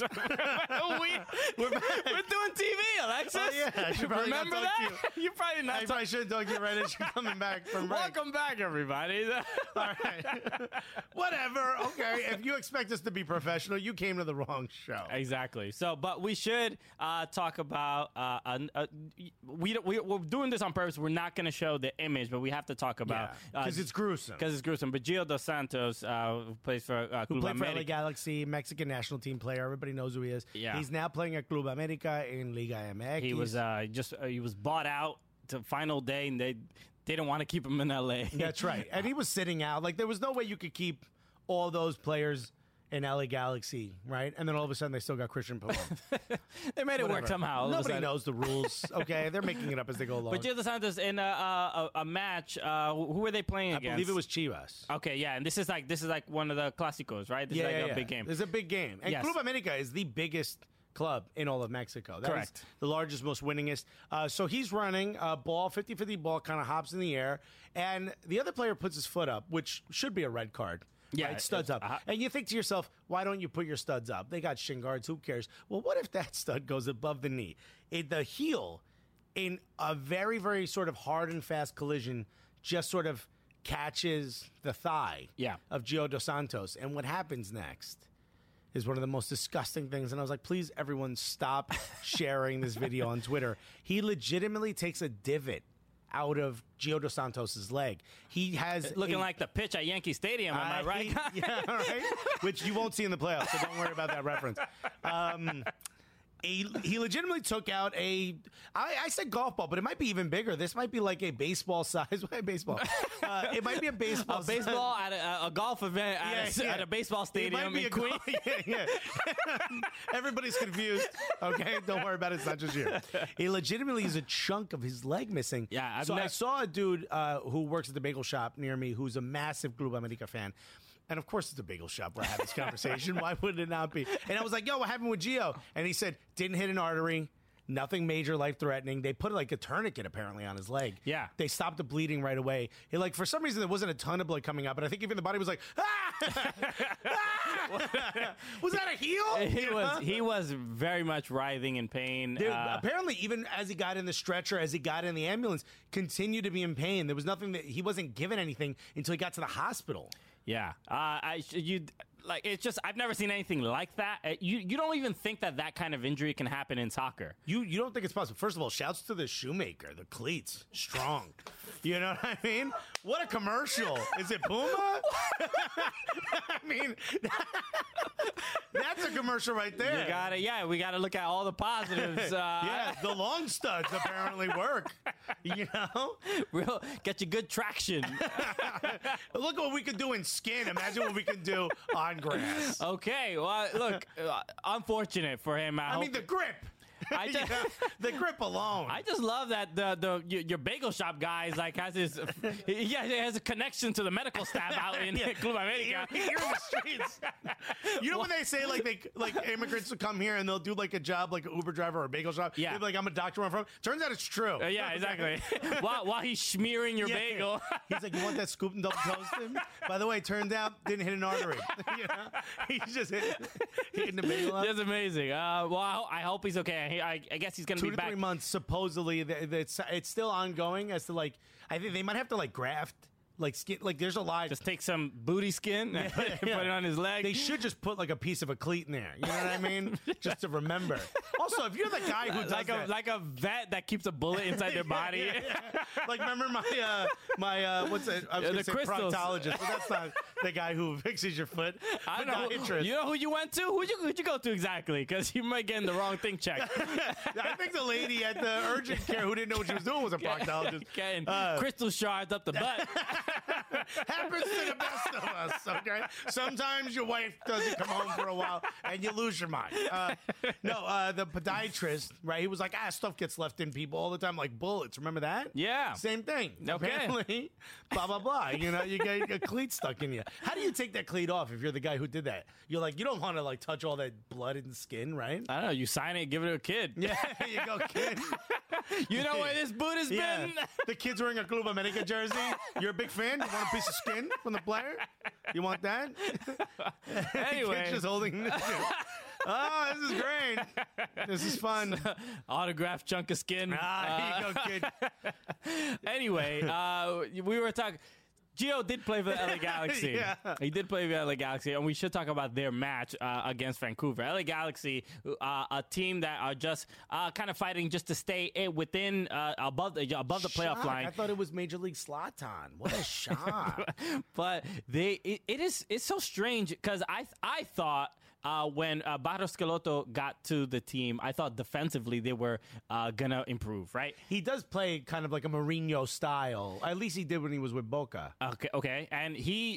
We're doing TV, Alexis. Oh, yeah. I should probably remember not talk that. to you. You probably not. I probably should talk to you right as you're coming back from break. Welcome back, everybody. All right. Whatever. Okay. If you expect us to be professional, you came to the wrong show. Exactly. So, but we should talk about. We're doing this on purpose. We're not going to show the image, but we have to talk about because it's gruesome. But Gio Dos Santos, who plays for who Club played for America. LA Galaxy, Mexican national team player. Everybody knows who he is. Yeah. He's now playing at Club America in Liga MX. He was bought out to final day, and they didn't want to keep him in LA. That's right. And he was sitting out. Like, there was no way you could keep all those players in LA Galaxy, right? And then all of a sudden they still got Christian Pavón. They made it work somehow. Nobody knows the rules, okay? They're making it up as they go along. But Gio Dos Santos in a match, who were they playing against? I believe it was Chivas. Okay, yeah, and this is like one of the clásicos, right? This is like a big game. There's a big game. And Yes. Club America is the biggest club in all of Mexico. That Correct. is the largest, most winningest. So he's running a ball, 50-50 ball, kind of hops in the air, and the other player puts his foot up, which should be a red card. Yeah, right? Studs up. And you think to yourself, why don't you put your studs up? They got shin guards. Who cares? Well, what if that stud goes above the knee? The heel, in a very, very sort of hard and fast collision, just sort of catches the thigh of Gio Dos Santos. And what happens next is one of the most disgusting things. And I was like, please, everyone, stop sharing this video on Twitter. He legitimately takes a divot out of Gio Dos Santos' leg. He has looking like the pitch at Yankee Stadium, am I right? Yeah, right. Which you won't see in the playoffs, so don't worry about that reference. He legitimately took out I said golf ball, but it might be even bigger. This might be like a baseball size. Baseball. It might be a baseball. A baseball at a golf event at a baseball stadium in Queens. Yeah. Everybody's confused. Okay, don't worry about it. It's not just you. He legitimately is a chunk of his leg missing. Yeah, I saw a dude who works at the bagel shop near me who's a massive Club America fan. And of course, it's a bagel shop where I have this conversation. Why would it not be? And I was like, yo, what happened with Gio? And he said, didn't hit an artery, Nothing major, life-threatening. They put like a tourniquet apparently on his leg. Yeah. They stopped the bleeding right away. Like for some reason there wasn't a ton of blood coming out, but I think even the body was like, ah! Ah! Was that a heel? He was very much writhing in pain. Apparently, even as he got in the stretcher, as he got in the ambulance, continued to be in pain. There was nothing that he wasn't given anything until he got to the hospital. Yeah, it's just I've never seen anything like that. You don't even think that kind of injury can happen in soccer. You don't think it's possible. First of all, shouts to the shoemaker, the cleats, strong. You know what I mean? What a commercial! Is it Puma? I mean, that's a commercial right there. We gotta look at all the positives. Yeah, the long studs apparently work. You know, get you good traction. Look what we could do in skin. Imagine what we can do on grass. Okay, well, look, unfortunate for him. I mean, the grip. The grip alone. I just love that your bagel shop guy is like he has a connection to the medical staff out in Club America. Here in the streets. You know when they say like immigrants will come here and they'll do like a job like an Uber driver or a bagel shop? Yeah. They'll be like, I'm a doctor where I'm from. Turns out it's true. Yeah, exactly. while he's smearing your bagel. He's like, you want that scoop and double toasted? By the way, turned out didn't hit an artery. You know? He's just hitting the bagel up. That's amazing. Well, I hope he's okay. I guess he's going to be back. 2 to 3 months, supposedly. It's still ongoing as to like, I think they might have to like graft. Like skin, like there's a lot. Just take some booty skin and put it on his leg. They should just put like a piece of a cleat in there. You know what I mean? Just to remember. Also, if you're the guy who does like a vet that keeps a bullet inside their body. Like remember my what's it? I was gonna say crystals. proctologist, but that's not the guy who fixes your foot. I don't know. You know who you went to? Who'd you go to exactly? Because you might get the wrong thing checked. I think the lady at the urgent care who didn't know what she was doing was a proctologist. Getting crystal shards up the butt. Happens to the best of us, okay? Sometimes your wife doesn't come home for a while and you lose your mind. The podiatrist, right? He was like, stuff gets left in people all the time, like bullets. Remember that? Yeah. Same thing. Okay. Apparently, blah, blah, blah. You know, you get a cleat stuck in you. How do you take that cleat off if you're the guy who did that? You're like, you don't want to like touch all that blood and skin, right? I don't know. You sign it, give it to a kid. Yeah, there you go, kid. You know where this boot has been? The kid's wearing a Club America jersey. You're a big fan? You want a piece of skin from the player? You want that? Anyway. Kid's just holding this. Oh, this is great. This is fun. Autographed chunk of skin. Here you go, kid. Anyway, we were talking... Gio did play for the LA Galaxy. Yeah. He did play for the LA Galaxy, and we should talk about their match against Vancouver. LA Galaxy, a team that are just kind of fighting just to stay within above the playoff line. I thought it was Major League Zlatan. What a shock! But it's so strange because I thought. When Barros Schelotto got to the team, I thought defensively they were going to improve, right? He does play kind of like a Mourinho style. At least he did when he was with Boca. Okay. And he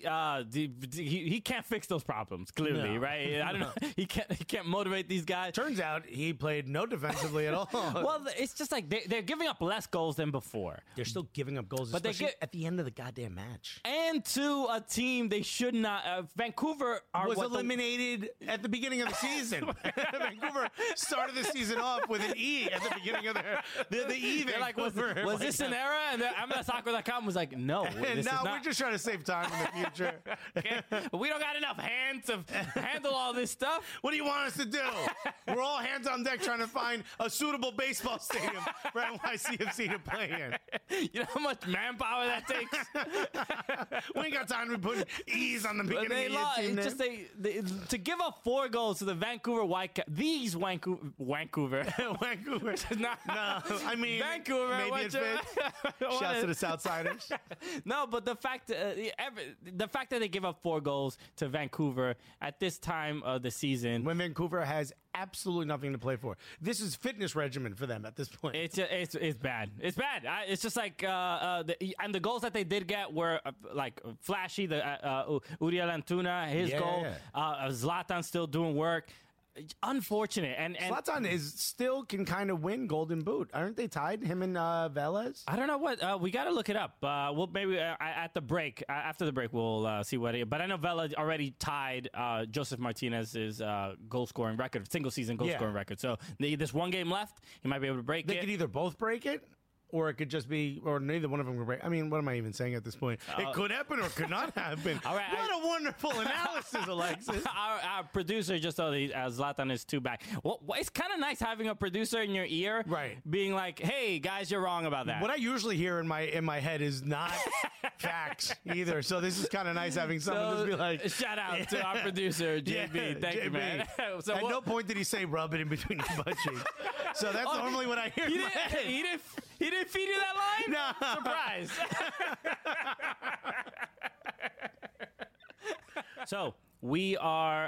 can't fix those problems, clearly, right? I don't know. He can't motivate these guys. Turns out he played no defensively at all. Well, it's just like they're giving up less goals than before. They're still giving up goals, but especially at the end of the goddamn match. And to a team they should not. Vancouver was eliminated at the beginning of the season. Vancouver started the season off with an E at the beginning of the E. They're like, was this an era? And MLSsoccer.com was like, no. We're just trying to save time in the future. We don't got enough hands to handle all this stuff. What do you want us to do? We're all hands on deck trying to find a suitable baseball stadium for NYCFC to play in. You know how much manpower that takes? We ain't got time to be putting E's on the beginning of your team. Just to give up 4 goals to the Vancouver Whitecaps. These Vancouver. Vancouver. No, I mean Vancouver. Maybe it fits. Shouts to the Southsiders. No, but the fact that they give up 4 goals to Vancouver at this time of the season, when Vancouver has absolutely nothing to play for. This is fitness regimen for them at this point. It's bad. It's bad. It's just like and the goals that they did get were like flashy. The Uriel Antuna, his goal. Zlatan still doing work. Unfortunate. And Zlatan still can kind of win Golden Boot. Aren't they tied, him and Velez? I don't know what we got to look it up. We'll maybe at the break. After the break, we'll see what. But I know Vela already tied Joseph Martinez's goal scoring record, single season goal scoring record. So there's one game left. He might be able to break it. They could either both break it, or it could just be, or neither one of them could break. I mean, what am I even saying at this point? It could happen or could not happen. All right, what a wonderful analysis, Alexis. Our producer just told me Zlatan is too back. Well, it's kind of nice having a producer in your ear, right? Being like, "Hey guys, you're wrong about that." What I usually hear in my head is not facts either. So this is kind of nice having someone just be like, "Shout out to our producer, JB. Thank you, man." So at no point did he say rub it in between your butt cheeks. So that's normally what I hear. He didn't feed you that line? No. Surprise. So we are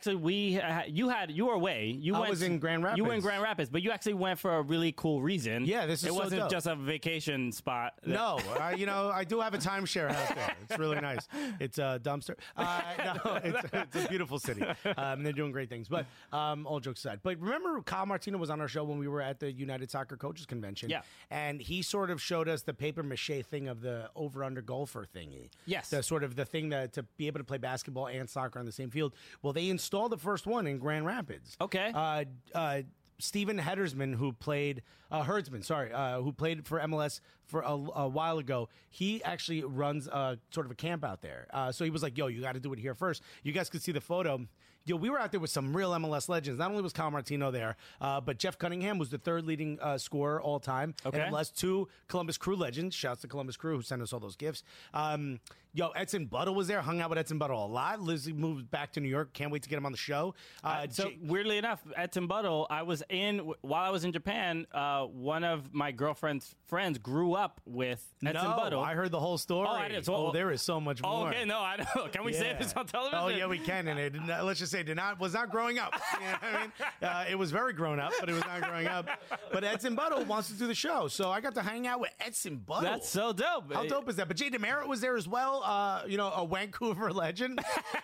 you were away. I was in Grand Rapids. You were in Grand Rapids, but you actually went for a really cool reason. Yeah, this is it so wasn't dope. just a vacation spot. No, I do have a timeshare out there. It's really nice. It's a dumpster. No, it's a beautiful city. They're doing great things. But all jokes aside. But remember, Kyle Martino was on our show when we were at the United Soccer Coaches Convention. Yeah. And he sort of showed us the paper mache thing of the over-under golfer thingy. Yes. The sort of the thing that to be able to play basketball and soccer on the same field. Well, they installed the first one in Grand Rapids. Okay. Steven Hedersman, who played who played for MLS for a while ago, he actually runs sort of a camp out there. So he was like, "Yo, you got to do it here first." You guys could see the photo. Yo, we were out there with some real MLS legends. Not only was Kyle Martino there, but Jeff Cunningham was the third leading scorer all time. Okay. And MLS, 2 Columbus Crew legends. Shouts to Columbus Crew who sent us all those gifts. Edson Buttle was there. Hung out with Edson Buttle a lot. Lizzie moved back to New York. Can't wait to get him on the show. So weirdly enough, Edson Buttle, while I was in Japan, one of my girlfriend's friends grew up with Edson Buttle. I heard the whole story. Oh, I did. So, there is so much more. Okay, no, I know. Can we say this on television? Oh, yeah, we can. And let's just say was not growing up. You know what I mean? It was very grown up, but it was not growing up. But Edson Buttle wants to do the show. So I got to hang out with Edson Buttle. That's so dope. How dope is that? But Jay DeMerit was there as well. A Vancouver legend.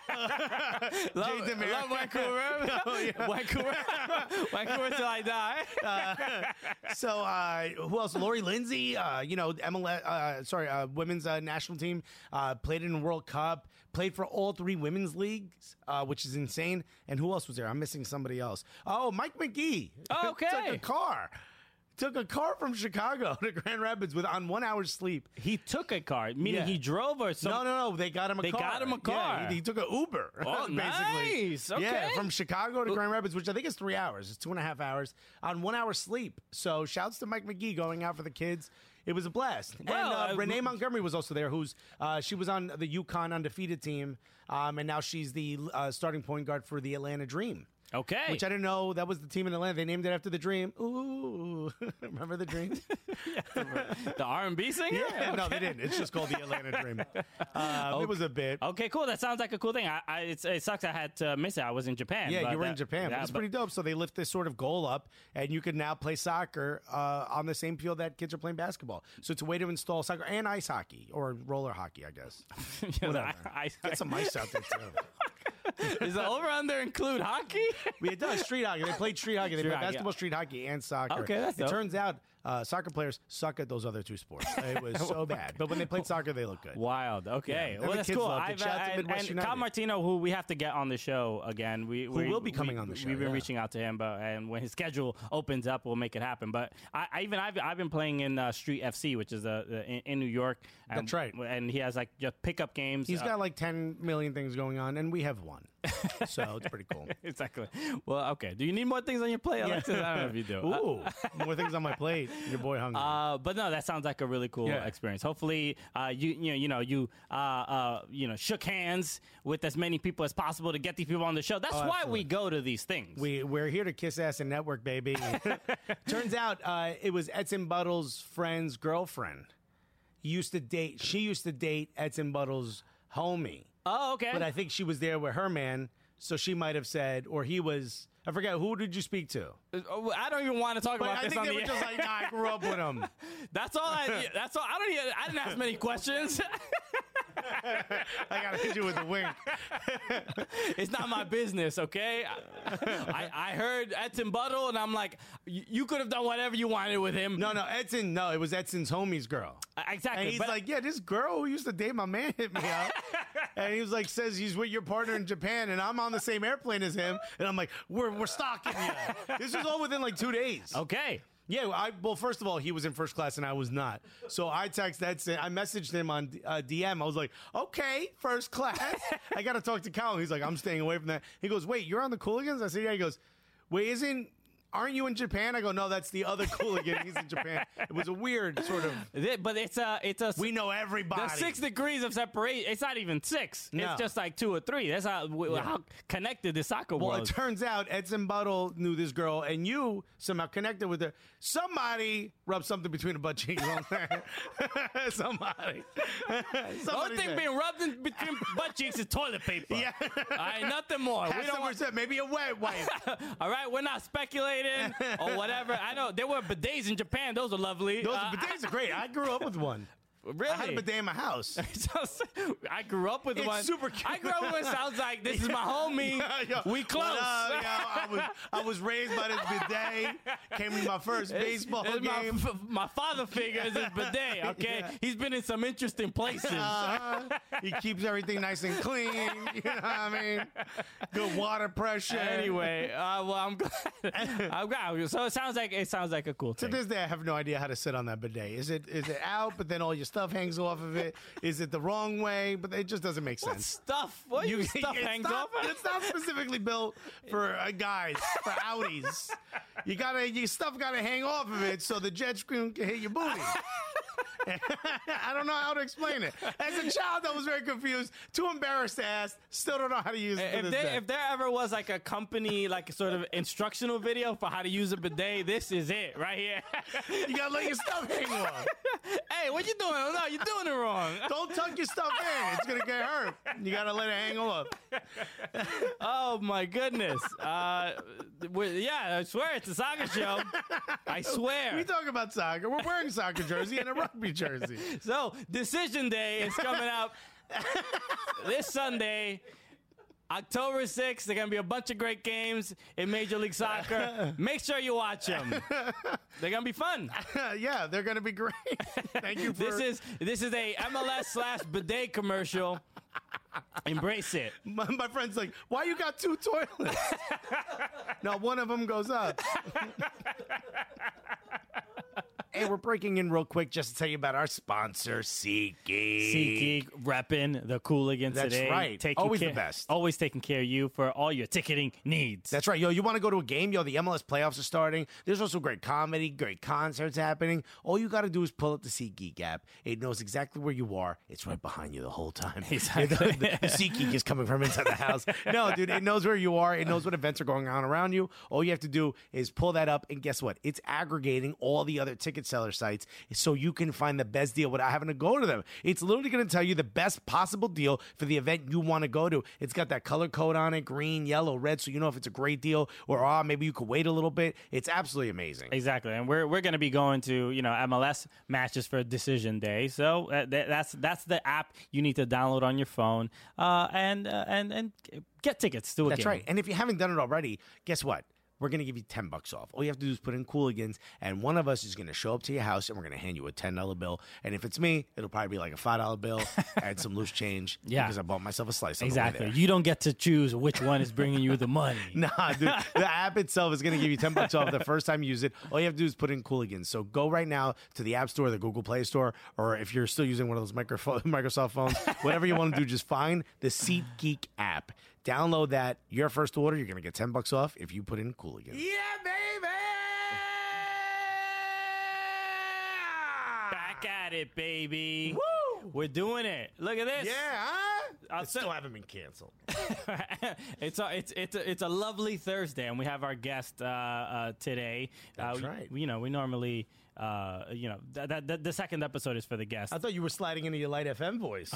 Love Vancouver. Vancouver till I die. So who else? Lori Lindsay, MLS, women's national team, played in the World Cup, played for all 3 women's leagues, which is insane. And who else was there? I'm missing somebody else. Oh, Mike McGee. Okay. Took a car from Chicago to Grand Rapids on 1 hour's sleep. He took a car, meaning he drove or something? No. They got him a car. They got him a car. Yeah, he took an Uber. Oh, basically. Nice. Okay. Yeah, from Chicago to Grand Rapids, which I think is 3 hours. It's 2.5 hours on 1 hour sleep. So shouts to Mike McGee going out for the kids. It was a blast. Well, and Renee Montgomery was also there, she was on the UConn undefeated team, and now she's the starting point guard for the Atlanta Dream. Okay. Which I didn't know that was the team in Atlanta. They named it after the Dream. Ooh. Remember the Dream? The R&B singer? Yeah. Okay. No, they didn't. It's just called the Atlanta Dream. It was a bit. Okay, cool. That sounds like a cool thing. It sucks I had to miss it. I was in Japan. Yeah, you were in Japan. But it's pretty dope. So they lift this sort of goal up, and you can now play soccer on the same field that kids are playing basketball. So it's a way to install soccer and ice hockey, or roller hockey, I guess. Whatever. Get some ice out there, too. Does the over-under include hockey? It does. Street hockey. They played street hockey. They played basketball, street hockey, and soccer. Okay, that's dope. It turns out soccer players suck at those other 2 sports. It was so bad. But when they played soccer, they looked good. Wild. Okay. Yeah. Well, The that's kids cool. loved it. Shout out to Midwest And United. Kyle Martino, who we have to get on the show again. We will be coming on the show. We've been reaching out to him, and when his schedule opens up, we'll make it happen. But I've been playing in Street FC, which is in New York. That's right. And he has just pickup games. He's got like 10 million things going on, and we have one. So it's pretty cool. Exactly. Well, okay. Do you need more things on your plate, Alexis? I don't know if you do. Ooh, more things on my plate. Your boy hungry. But no, that sounds like a really cool experience. Hopefully, you shook hands with as many people as possible to get these people on the show. That's why we go to these things. We're here to kiss ass and network, baby. Turns out it was Edson Buttle's friend's girlfriend. She used to date Edson Buttle's homie. Oh, okay. But I think she was there with her man, so she might have said, or he was. I forget, who did you speak to? I don't even want to talk about I this think on they the were just like, nah, I grew up with him. That's all. I didn't ask many questions. I gotta hit you with a wink. It's not my business, okay? I heard Edson Buttle, and I'm like, you could have done whatever you wanted with him. No, Edson. No, it was Edson's homie's girl. Exactly. And he's like, yeah, this girl who used to date my man hit me up. And he was like, says he's with your partner in Japan, and I'm on the same airplane as him. And I'm like, we're stalking you. This was all within like 2 days. Okay. Yeah, well, first of all, he was in first class and I was not. So I texted Edson. I messaged him on DM. I was like, okay, first class. I got to talk to Cal. He's like, I'm staying away from that. He goes, wait, you're on the Cooligans? I said, yeah. He goes, wait, aren't you in Japan? I go, no, that's the other Cooligan. He's in Japan. It was a weird sort of. But it's a. We know everybody. There's 6 degrees of separation. It's not even 6. No. It's just like 2 or 3. That's how connected the soccer Well, world. it turns out Edson Buttle knew this girl, and you somehow connected with her. Somebody rubbed something between the butt cheeks on there. Somebody. The only thing being rubbed in between butt cheeks is toilet paper. Yeah. All right, nothing more. We don't want. Maybe a wet wipe. All right, we're not speculating or whatever. I know there were bidets in Japan. Those are lovely. Those bidets are great. I grew up with one. Really? I had a bidet in my house. I grew up with It's one. super cute. I grew up with one. Sounds like this is my homie. Yo, We close. I was raised by this bidet. Came to my first baseball It's game. my father figure is his bidet. Okay, Yeah. He's been in some interesting places. He keeps everything nice and clean. You know what I mean? Good water pressure. Anyway, well, I'm glad. I'm glad. So it sounds like a cool To thing. this day, I have no idea how to sit on that bidet. Is it out, but then all your stuff hangs off of it? Is it the wrong way? But it just doesn't make What sense. stuff? What you stuff it's hangs not, off? It's not specifically built for guys, for Audis. Your stuff gotta hang off of it so the jet stream can hit your booty. I don't know how to explain it. As a child, I was very confused, too embarrassed to ask. Still don't know how to use it. If there ever was like a company, like sort of instructional video for how to use a bidet, this is it right here. You gotta let your stuff hang off. Hey, what you doing? No, you're doing it wrong. Don't tuck your stuff in. It's gonna get hurt. You gotta let it hang off. Oh my goodness. Yeah, I swear it's a soccer show. I swear. We talk about soccer. We're wearing soccer jersey and a rugby jersey. So, Decision Day is coming up this Sunday, October 6th. There are going to be a bunch of great games in Major League Soccer. Make sure you watch them. They're going to be fun. Yeah, they're gonna be great. Thank you for This is a MLS/bidet commercial. Embrace it. My friend's like, why you got 2 toilets? No, one of them goes up. Hey, we're breaking in real quick just to tell you about our sponsor, SeatGeek. SeatGeek repping the Cooligans That's today. right. Always the best. Always taking care of you for all your ticketing needs. That's right. Yo, you want to go to a game? Yo, the MLS playoffs are starting. There's also great comedy, great concerts happening. All you got to do is pull up the SeatGeek app. It knows exactly where you are. It's right behind you the whole time. Exactly. The SeatGeek is coming from inside the house. No, dude, it knows where you are. It knows what events are going on around you. All you have to do is pull that up, and guess what? It's aggregating all the other ticket seller sites so you can find the best deal without having to go to them. It's literally going to tell you the best possible deal for the event you want to go to. It's got that color code on it, green, yellow, red, so you know if it's a great deal or maybe you could wait a little bit. It's absolutely amazing. Exactly, and we're going to be going to MLS matches for Decision Day, so that's the app you need to download on your phone and get tickets to a game. That's right. And if you haven't done it already, guess what? We're going to give you $10 off. All you have to do is put in Cooligans, and one of us is going to show up to your house, and we're going to hand you a $10 bill. And if it's me, it'll probably be like a $5 bill and some loose change because I bought myself a slice on the way Exactly. there. You don't get to choose which one is bringing you the money. Nah, dude. The app itself is going to give you $10 off the first time you use it. All you have to do is put in Cooligans. So go right now to the App Store, the Google Play Store, or if you're still using one of those Microsoft phones, whatever you want to do, just find the SeatGeek app. Download that. Your first order, you're going to get $10 off if you put in Cooligans. Yeah, baby! Back at it, baby. Woo! We're doing it. Look at this. Yeah, huh? I'll I still haven't been canceled. It's a lovely Thursday, and we have our guest today. That's right. We normally the second episode is for the guest. I thought you were sliding into your Light FM voice.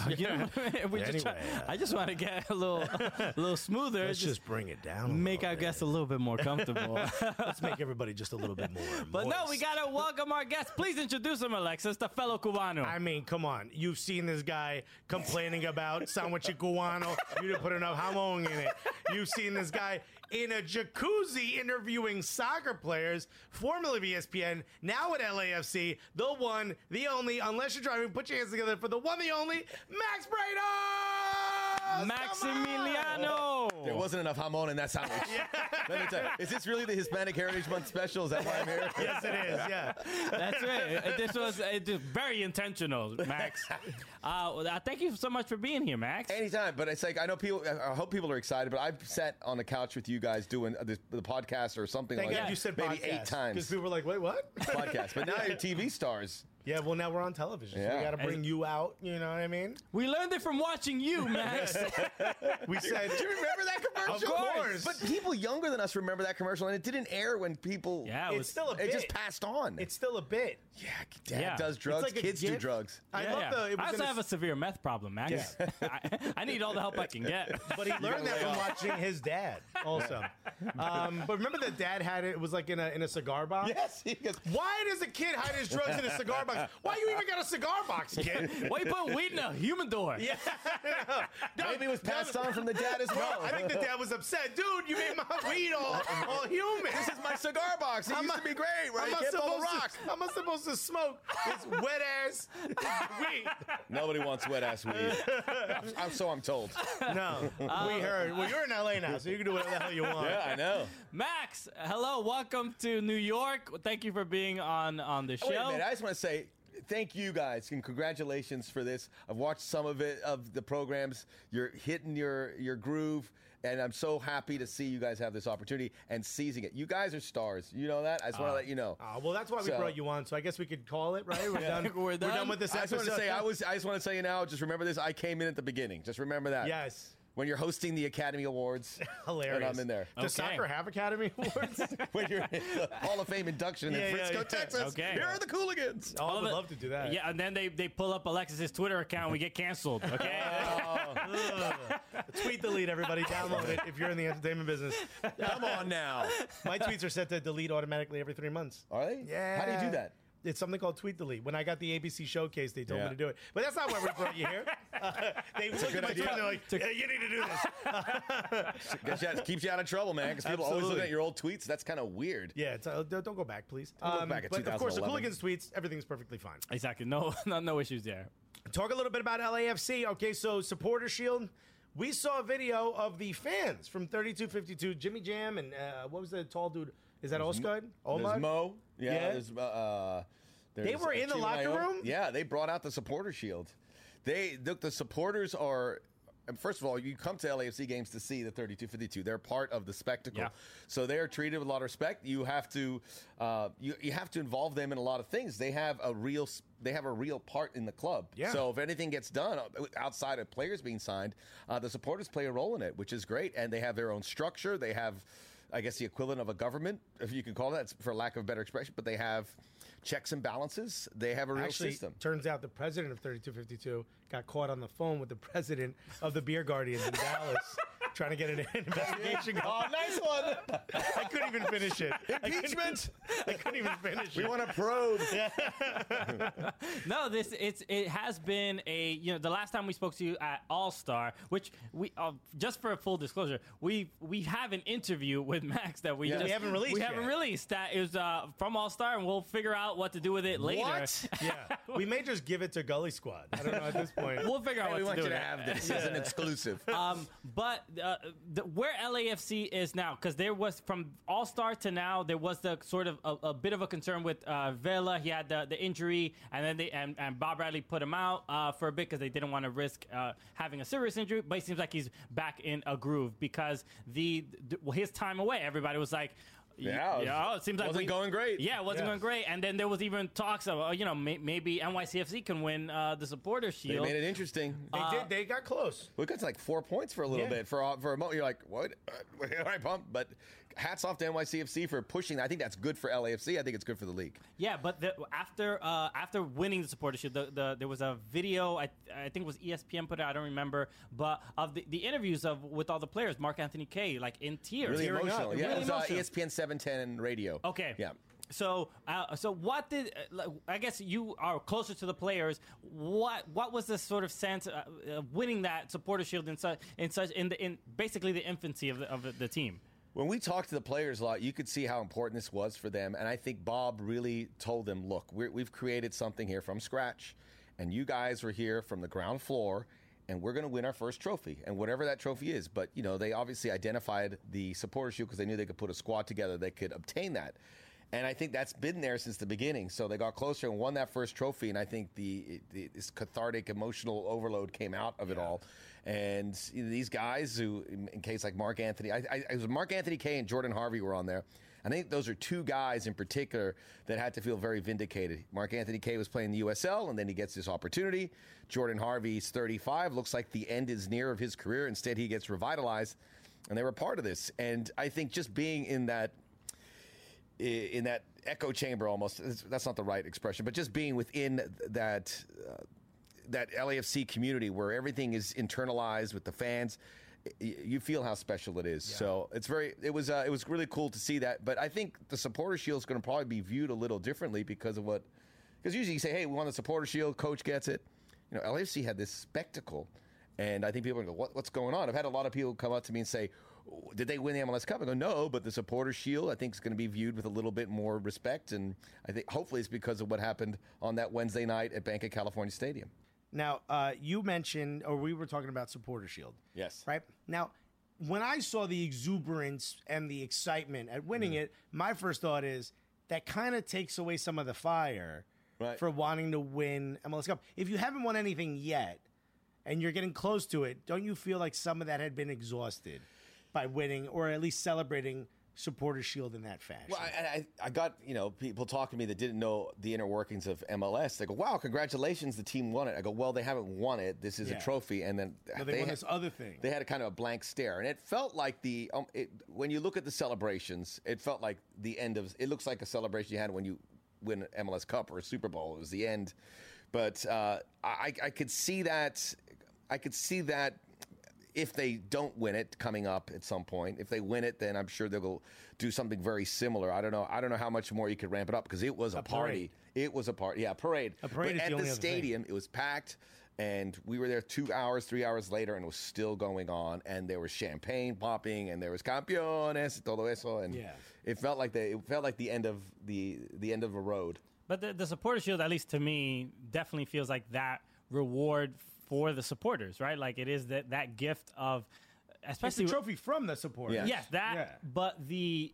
I just want to get a little smoother. Let's just bring it down. Make our guests a little bit more comfortable. Let's make everybody just a little bit more. But moist. no, we gotta welcome our guest. Please introduce him, Alexis, the fellow Cubano. I mean, come on. You've seen this guy complaining about sándwich cubano. You didn't put enough jamón in it. You've seen this guy in a jacuzzi interviewing soccer players, formerly of ESPN, now at LAFC. The one, the only, unless you're driving, put your hands together for the one, the only, Max Bretos! Maximiliano! There wasn't enough jamón in that sandwich. Let me tell you, is this really the Hispanic Heritage Month special? Is that why I'm here? Yes, it is, yeah. That's right. This was very intentional, Max. Thank you so much for being here, Max. Anytime, but it's like I know people. I hope people are excited. But I've sat on the couch with you guys doing the podcast or something Thank like God that. you said maybe podcast, 8 times. because people were like, wait, what? Podcast, but now you're TV stars. Yeah, well, now we're on television, so Yeah. we got to bring you out, you know what I mean? We learned it from watching you, Max. We said, Do you remember that commercial? Of course. But people younger than us remember that commercial, and it didn't air when people. Yeah, it's still a bit. It just passed on. It's still a bit. yeah, Dad Yeah. does drugs. It's like a Kids do gift. drugs. I Yeah, love yeah. the. It was I also in a- have a severe meth problem, Max. I need all the help I can get. But he learned that from watching his dad, also. But remember that dad had it. It was like in a cigar box. Yes, he goes. Why does a kid hide his drugs in a cigar box? Why you even got a cigar box, kid? Why you putting weed in a humidor? Yeah. Maybe it was passed on from the dad as well. I think the dad was upset. Dude, you made my weed all human. This is my cigar box. It used to be great, right? How Kept all the rock. Am I supposed to smoke this wet ass weed? Nobody wants wet ass weed. So I'm told. No, we heard. Well, you're in LA now, so you can do whatever the hell you want. Yeah, I know. Max, hello, welcome to New York. Thank you for being on the show. Wait a minute. I just want to say thank you guys and congratulations for this. I've watched some of it, of the programs. You're hitting your groove. And I'm so happy to see you guys have this opportunity and seizing it. You guys are stars. You know that? I just want to let you know. Well, that's why we brought you on. So I guess we could call it, right? We're done. We're done with this I just episode. want to say, I just want to tell you now, just remember this. I came in at the beginning. Just remember that. Yes. When you're hosting the Academy Awards. Hilarious. And I'm in there. Does soccer have Academy Awards? When you're in the Hall of Fame induction in Frisco, Texas. Okay. Here are the Cooligans. I would love to do that. Yeah, and then they pull up Alexis's Twitter account and we get canceled. Okay. Tweet delete, everybody. Download it if you're in the entertainment business. Come on now. My tweets are set to delete automatically every 3 months. Are they? Yeah. How do you do that? It's something called tweet delete. When I got the ABC showcase, they told me Yeah. to do it. But that's not why we brought you here. They looked at my idea. tweet and they're like, yeah, you need to do this. Keeps you out of trouble, man, because people always look Absolutely. at your old tweets. That's kind of weird. Yeah, it's, don't go back, please. Don't go back at but of course, the 2011. Cooligans tweets, everything's perfectly fine. Exactly. No issues there. Talk a little bit about LAFC. Okay, so Supporter Shield. We saw a video of the fans from 3252, Jimmy Jam, and what was the tall dude? Is that Oscar? There's Mo. Yeah. Yeah. There's They were in the Chile locker Mayo. room? Yeah, they brought out the supporter shield. The supporters are. First of all, you come to LAFC games to see the 3252. They're part of the spectacle, Yeah. so they are treated with a lot of respect. You have to, you have to involve them in a lot of things. They have a real part in the club. Yeah. So if anything gets done outside of players being signed, the supporters play a role in it, which is great. And they have their own structure. They have, I guess, the equivalent of a government, if you can call that, for lack of a better expression. But they have checks and balances. They have a real Actually, system. turns out the president of 3252 got caught on the phone with the president of the Beer Guardians in Dallas trying to get an investigation going. Oh, nice one. I couldn't even finish it. Impeachment. I couldn't even finish it. We want to probe. No, it has been the last time we spoke to you at All Star, which we just for full disclosure, we have an interview with Max that we haven't released We yet. haven't released that. It was from All Star, and we'll figure out what to do with it later. What? Yeah, we may just give it to Gully Squad. I don't know at this point. We'll figure out We what want to do you to with it. have this as an exclusive. But where LAFC is now, because there was from All Star to now, there was the sort of a bit of a concern with Vela. He had the injury, and then and Bob Bradley put him out for a bit because they didn't want to risk having a serious injury. But it seems like he's back in a groove because his time away, everybody was like. Yeah, it seems like wasn't going great. Yeah, it wasn't going great. And then there was even talks of, maybe NYCFC can win the Supporter They Shield. made it interesting. They did. They got close. We got to like 4 points for a little Yeah. bit for a moment. You're like, what? All right, pump. But hats off to NYCFC for pushing. I think that's good for LAFC. I think it's good for the league. Yeah, but after winning the Supporters Shield, there was a video. I think it was ESPN put it. I don't remember, but of the interviews with all the players, Mark Anthony Kaye, like in tears, Really tearing emotional. up. Yeah, Really it was emotional. ESPN 710 radio. Okay. Yeah. So what did I guess you are closer to the players? What was the sort of sense of winning that Supporter Shield in basically the infancy of the team? When we talked to the players a lot, you could see how important this was for them. And I think Bob really told them, look, we've created something here from scratch. And you guys were here from the ground floor. And we're going to win our first trophy. And whatever that trophy is. But, they obviously identified the Supporter Shield because they knew they could put a squad together that could obtain that. And I think that's been there since the beginning. So they got closer and won that first trophy. And I think this cathartic, emotional overload came out of it all. And these guys who, in case like Mark Anthony, it was Mark Anthony Kaye and Jordan Harvey were on there. I think those are two guys in particular that had to feel very vindicated. Mark Anthony Kaye was playing the USL, and then he gets this opportunity. Jordan Harvey's 35. Looks like the end is near of his career. Instead, he gets revitalized. And they were part of this. And I think just being in that echo chamber almost, that's not the right expression, but just being within that LAFC community where everything is internalized with the fans, you feel how special it is. Yeah. So it was really cool to see that. But I think the Supporter Shield is going to probably be viewed a little differently because usually you say, hey, we won the Supporter Shield, coach gets it. LAFC had this spectacle, and I think people are going to go, what's going on? I've had a lot of people come up to me and say, did they win the MLS Cup? I go, no, but the Supporter Shield, I think, is going to be viewed with a little bit more respect. And I think hopefully it's because of what happened on that Wednesday night at Bank of California Stadium. Now, you mentioned, or we were talking about Supporter Shield. Yes. Right? Now, when I saw the exuberance and the excitement at winning it, my first thought is that kind of takes away some of the fire for wanting to win MLS Cup. If you haven't won anything yet and you're getting close to it, don't you feel like some of that had been exhausted by winning or at least celebrating Supporter Shield in that fashion? Well, I got people talking to me that didn't know the inner workings of MLS. They go, "Wow, congratulations, the team won it." I go, "Well, they haven't won it. This is a trophy." And then they won this other thing. They had a kind of a blank stare, and it felt like when you look at the celebrations, it felt like the end of. It looks like a celebration you had when you win an MLS Cup or a Super Bowl. It was the end, but I could see that. I could see that. If they don't win it coming up at some point, if they win it, then I'm sure they'll go do something very similar. I don't know how much more you could ramp it up because it was a party. It was a party. Yeah, parade. A parade but is at the only the other thing. stadium, it was packed, and we were there 2 hours, 3 hours later, and it was still going on. And there was champagne popping, and there was campeones, todo eso, and it felt like the end of the end of a road. But the Supporter Shield, at least to me, definitely feels like that reward for the supporters, right? Like it is that gift of, especially it's a trophy from the supporters. Yeah. Yes, that. Yeah. But the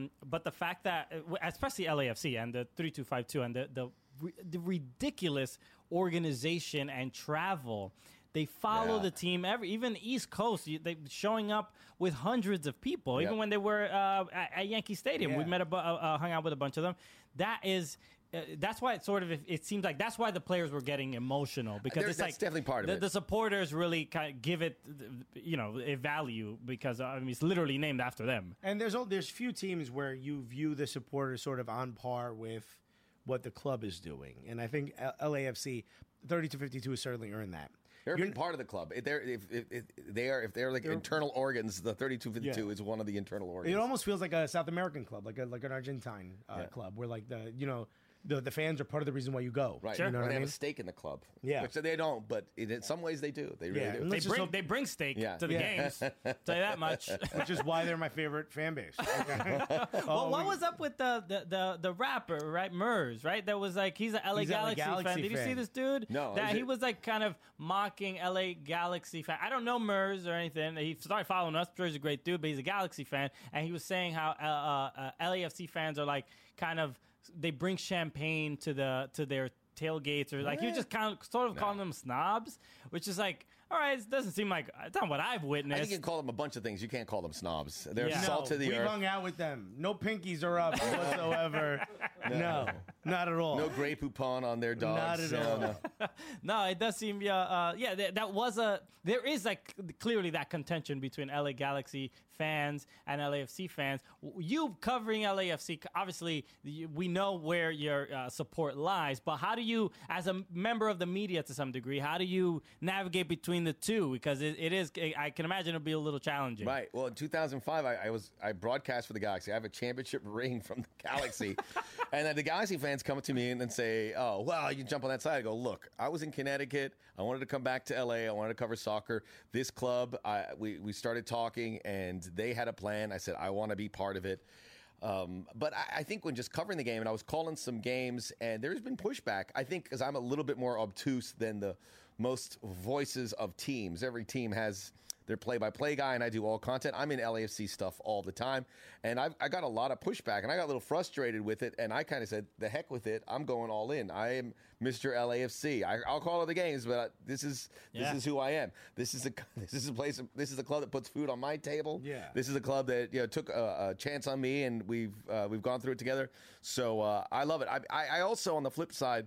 fact that especially LAFC and the 3252 and the ridiculous organization and travel. They follow the team even East Coast. They showing up with hundreds of people. Even when they were at Yankee Stadium, we hung out with a bunch of them. That's why it seems like that's why the players were getting emotional because it's that's definitely part of it. The supporters really kind of give it, a value because it's literally named after them. And there's few teams where you view the supporters sort of on par with what the club is doing, and I think LAFC 3252 has certainly earned that. They're a big part of the club. If they're like internal organs, the 3252 is one of the internal organs. It almost feels like a South American club, like an Argentine club, where like the fans are part of the reason why you go. Right. Sure. They have a stake in the club. Yeah. Which they don't, but in some ways they do. They really do. They bring steak to the games. Tell you that much. Which is why they're my favorite fan base. Okay. Well, what was up with the rapper, right? Murs, right? That was like he's an LA Galaxy fan. Did you see this dude? No. He was like kind of mocking LA Galaxy fan. I don't know Murs or anything. He started following us. I'm sure he's a great dude, but he's a Galaxy fan, and he was saying how LAFC fans are like kind of. They bring champagne to their tailgates, or like he was just kind of sort of calling them snobs, which is like, all all right, it doesn't seem like it's not what I've I think witnessed. you can call them a bunch of things. You can't call them snobs. They're Yeah. salt to the we've earth. hung out with them. No pinkies are up whatsoever. No, not at all. No Grey Poupon on their dogs. Not at all. No. No, it does seem, there is like clearly that contention between LA Galaxy fans and LAFC fans. You covering LAFC, obviously, we know where your support lies, but how do you, as a member of the media to some degree, how do you navigate between the two? Because I can imagine it'll be a little challenging. Right. Well, in 2005, I broadcast for the Galaxy. I have a championship ring from the Galaxy. And then the Galaxy fans come to me and then say, oh, well, you can jump on that side. I go, look, I was in Connecticut. I wanted to come back to LA. I wanted to cover soccer. This club, we started talking, and they had a plan. I said, I want to be part of it. But I think when just covering the game, and I was calling some games, and there's been pushback, I think, because I'm a little bit more obtuse than the most voices of teams. Every team has their play-by-play guy, and I do all content. I'm in LAFC stuff all the time, and I got a lot of pushback, and I got a little frustrated with it, and I kind of said, the heck with it. I'm going all in. I am Mr. LAFC. I'll call it the games, but this is who I am. This is a place. This is a club that puts food on my table. Yeah. This is a club that took a chance on me, and we've gone through it together. So I love it. I also, on the flip side,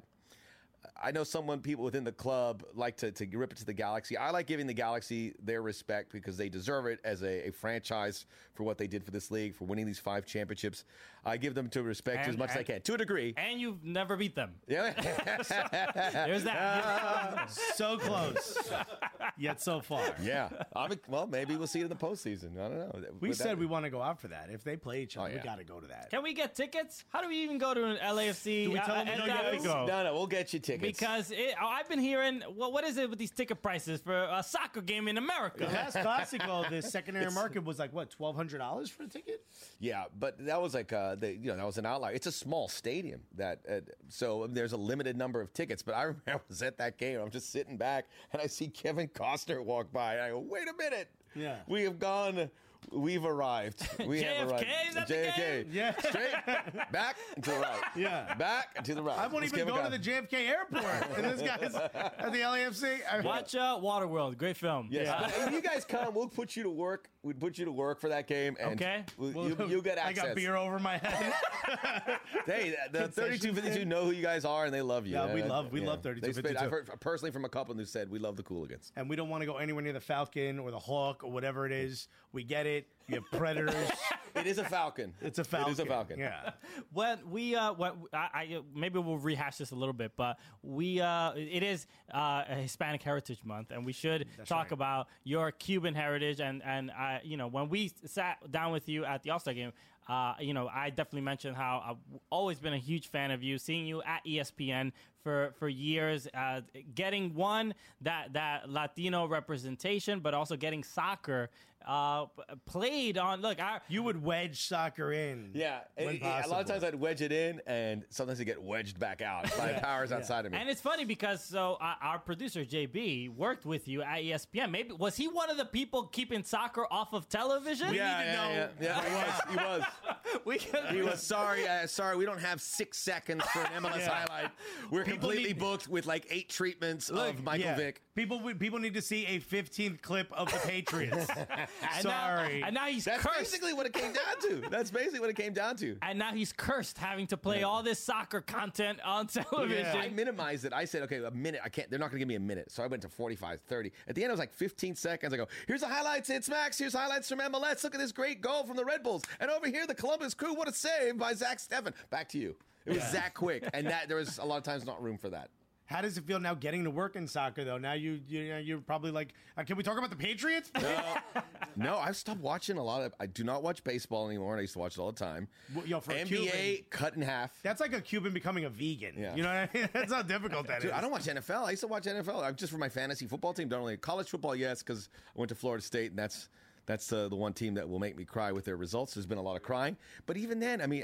I know people within the club like to rip it to the Galaxy. I like giving the Galaxy their respect because they deserve it as a franchise for what they did for this league, for winning these 5 championships. I give them to respect as much as I can, to a degree. And you've never beat them. Yeah. There's that. So close, yet so far. Yeah. Well, maybe we'll see it in the postseason. I don't know. We said we want to go out for that. If they play each other, Oh, yeah. we got to go to that. Can we get tickets? How do we even go to an LAFC? Do we tell them we don't get to go? No, we'll get you tickets. Because I've been hearing, what is it with these ticket prices for a soccer game in America? Last Classico, the secondary market was like, what, $1,200 for a ticket? Yeah, but that was like that was an outlier. It's a small stadium so there's a limited number of tickets. But I remember I was at that game. I'm just sitting back and I see Kevin Costner walk by. And I go, wait a minute. Yeah. We've arrived. We have JFK, arrived. is that the game? Yeah. Straight back and to the right. Yeah. Back and to the right. I won't It's even Kevin go to the JFK airport. And this guy's at the LAFC. Watch Waterworld. Great film. Yes. Yeah. But if you guys come, we'll put you to work. We'd put you to work for that game. And Okay. you get access. I got beer over my head. Hey, the Concessions 3252 in. know who you guys are, and they love you. Yeah, we love They 3252. I've heard personally from a couple who said we love the Cooligans. And we don't want to go anywhere near the Falcon or the Hawk or whatever it is. We get it. You have predators. It is a Falcon. It's a Falcon. It is a Falcon. Yeah. Maybe we'll rehash this a little bit, but it is a Hispanic Heritage Month, and we should talk right. about your Cuban heritage. And when we sat down with you at the All-Star game, I definitely mentioned how I've always been a huge fan of you, seeing you at ESPN for years, getting that Latino representation, but also getting soccer played on. Look, You would wedge soccer in. Yeah, when a lot of possible. times I'd wedge it in, and sometimes it get wedged back out by powers outside of me. and it's funny because our producer JB worked with you at ESPN. Maybe was he one of the people keeping soccer off of television? Yeah. He was. He was. Sorry, we don't have 6 seconds for an MLS highlight. We're completely booked with like 8 treatments of Michael Vick. People need to see a 15th clip of the Patriots. Sorry. And now he's That's cursed. basically what it came down to. And now he's cursed having to play all this soccer content on television. I minimized it. I said, okay, a minute. I can't. They're not going to give me a minute. So I went to 45, 30. At the end, it was like 15 seconds. I go, here's the highlights. It's Max. Here's highlights from MLS. Look at this great goal from the Red Bulls. And over here, the Columbus Crew. What a save by Zach Steffen. Back to you. It was that quick. And there was a lot of times not room for that. How does it feel now getting to work in soccer, though? Now you're probably like, can we talk about the Patriots? No, I've stopped watching a lot of. I do not watch baseball anymore, and I used to watch it all the time. Well, for a NBA Cuban, cut in half. that's like a Cuban becoming a vegan. Yeah. You know what I mean? That's how difficult that is. Dude, I don't watch NFL. I used to watch NFL. I'm just for my fantasy football team. Don't only college football, yes, because I went to Florida State, and that's the one team that will make me cry with their results. There's been a lot of crying, but even then, I mean,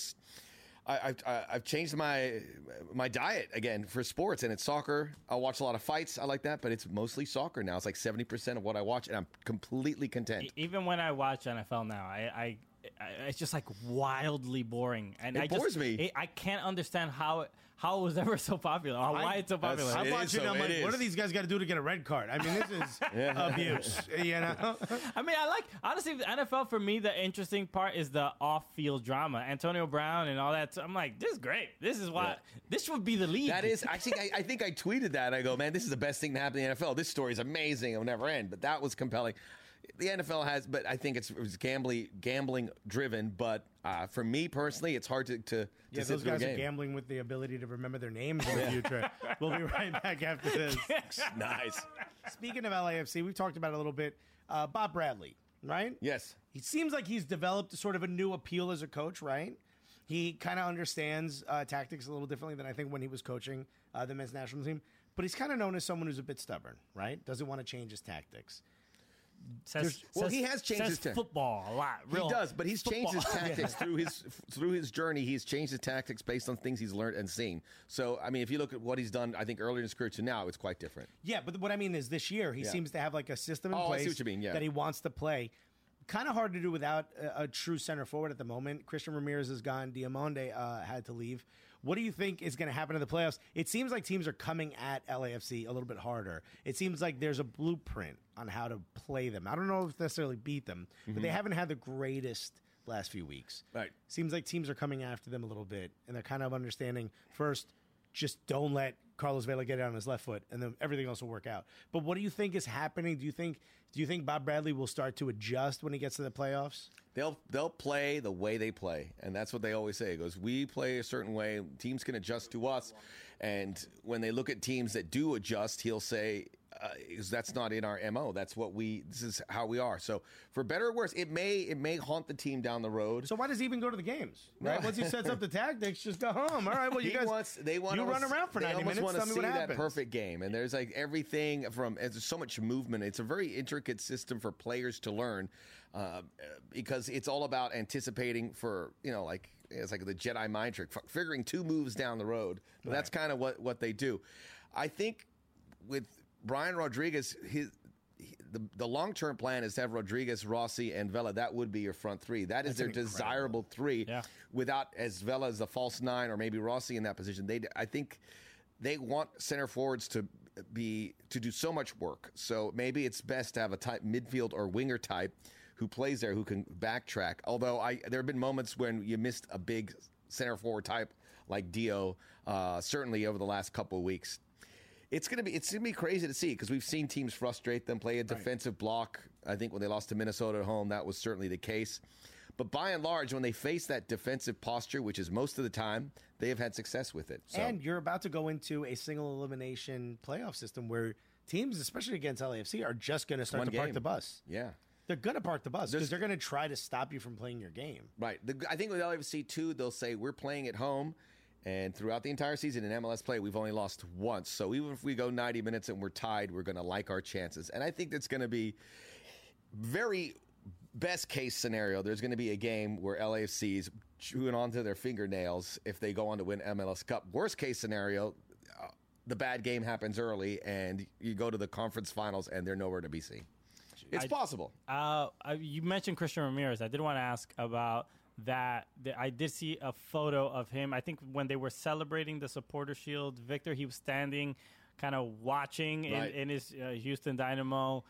I've changed my diet again for sports, and it's soccer. I'll watch a lot of fights. I like that, but it's mostly soccer now. It's like 70% of what I watch, and I'm completely content. Even when I watch NFL now, I it's just like wildly boring, and It bores me. I can't understand how it was ever so popular or why it's so popular. I'm It is watching. so- I'm it like, what is. do these guys got to do to get a red card? I mean, this is abuse. You know. I mean, I like, honestly, the NFL, for me, the interesting part is the off-field drama. Antonio Brown and all that. So I'm like, this is great. This is why this would be the league. That is, I think I tweeted that. I go, man, this is the best thing to happen in the NFL. This story is amazing. It'll never end. But that was compelling. The NFL has, but I think it was gambling driven. But for me personally, it's hard to Yeah, sit those through a guys are game. gambling with the ability to remember their names in the future. We'll be right back after this. Nice. Speaking of LAFC, we've talked about it a little bit. Bob Bradley, right? Yes. He seems like he's developed sort of a new appeal as a coach, right? He kind of understands tactics a little differently than I think when he was coaching the men's national team. But he's kind of known as someone who's a bit stubborn, right? Doesn't want to change his tactics. Well, he has changed his tactics. football a lot. He does, but he's changed his football. tactics through his journey. He's changed his tactics based on things he's learned and seen. So, I mean, if you look at what he's done, I think earlier in his career to now, it's quite different. Yeah, but what I mean is this year he seems to have like a system in Oh, I place see what you mean, yeah. that he wants to play. Kind of hard to do without a true center forward at the moment. Christian Ramirez is gone. Diamonde had to leave. What do you think is going to happen in the playoffs? It seems like teams are coming at LAFC a little bit harder. It seems like there's a blueprint on how to play them. I don't know if necessarily beat them, but they haven't had the greatest last few weeks. Right. Seems like teams are coming after them a little bit, and they're kind of understanding first, just don't let Carlos Vela get it on his left foot, and then everything else will work out. But what do you think is happening? Do you think Bob Bradley will start to adjust when he gets to the playoffs? They'll play the way they play, and that's what they always say. It goes, we play a certain way, teams can adjust to us, and when they look at teams that do adjust, he'll say, that's not in our MO. This is how we are. So for better or worse, it may haunt the team down the road. So why does he even go to the games? Right? Once he sets up the tactics, just go home. All right, well, you guys, you run around for 90 minutes. Want Tell to me see what that happens. perfect game, and there's like everything from. There's so much movement. It's a very intricate system for players to learn, because it's all about anticipating for like it's like the Jedi mind trick, figuring two moves down the road. But that's kind of what they do. I think with Brian Rodriguez, the long-term plan is to have Rodriguez, Rossi, and Vela. That would be your front three. That is their desirable three. Yeah. Without as Vela as the false nine or maybe Rossi in that position. I think they want center forwards to do so much work. So maybe it's best to have a type midfield or winger type who plays there, who can backtrack. Although there have been moments when you missed a big center forward type like Dio, certainly over the last couple of weeks. It's gonna be crazy to see because we've seen teams frustrate them, play a defensive block. I think when they lost to Minnesota at home, that was certainly the case. But by and large, when they face that defensive posture, which is most of the time, they have had success with it. So. And you're about to go into a single elimination playoff system where teams, especially against LAFC, are just going to start to park the bus. Yeah. They're going to park the bus because they're going to try to stop you from playing your game. Right. I think with LAFC, too, they'll say, we're playing at home. And throughout the entire season in MLS play, we've only lost once. So even if we go 90 minutes and we're tied, we're going to like our chances. And I think that's going to be very best case scenario. There's going to be a game where LAFC's chewing onto their fingernails if they go on to win MLS Cup. Worst case scenario, the bad game happens early and you go to the conference finals and they're nowhere to be seen. It's possible. You mentioned Christian Ramirez. I did want to ask about that. I did see a photo of him. I think when they were celebrating the Supporter Shield, Victor, he was standing, kind of watching in his Houston Dynamo,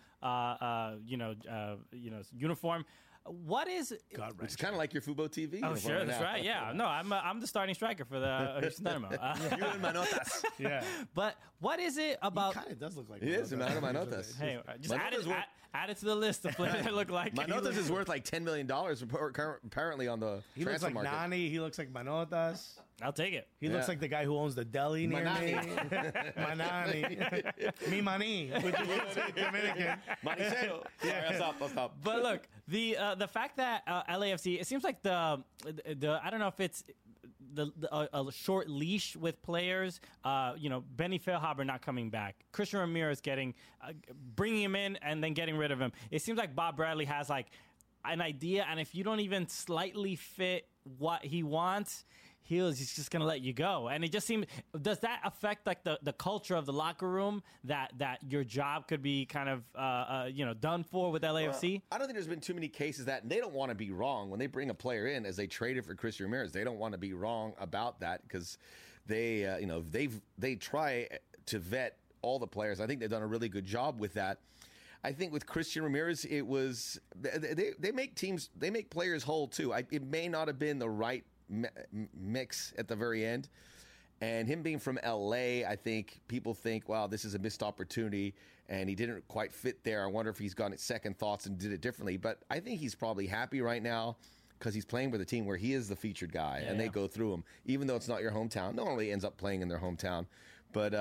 uniform. What is? It's kind of like your Fubo TV. Oh, sure, that's right. Yeah, no, I'm the starting striker for the Houston Dynamo. You and Manotas. Yeah. But what is it about? He kind of does look like It is, Manotas. Hey, just Manotas add it to the list of players that look like. Manotas is worth like $10 million apparently on the He looks transfer like market. Nani. He looks like Manotas. I'll take it. He looks like the guy who owns the deli near me. Manani. Mi mani, which is Dominican. Manicero. Yeah, what's up? But look, the fact that LAFC, it seems like the I don't know if it's a short leash with players. Benny Feilhaber not coming back. Christian Ramirez bringing him in and then getting rid of him. It seems like Bob Bradley has like an idea, and if you don't even slightly fit what he wants, he's just gonna let you go. And it just seems, does that affect like the culture of the locker room that your job could be kind of done for with LAFC? I don't think there's been too many cases that, and they don't want to be wrong when they bring a player in as they traded for Christian Ramirez. They don't want to be wrong about that because they try to vet all the players. I think they've done a really good job with that. I think with Christian Ramirez, it was they make players whole too. It may not have been the right mix at the very end, and him being from LA, I think people think, wow, this is a missed opportunity, and he didn't quite fit there. I wonder if he's gone at second thoughts and did it differently. But I think he's probably happy right now because he's playing with a team where he is the featured guy, and they go through him, even though it's not your hometown. No one really ends up playing in their hometown. But,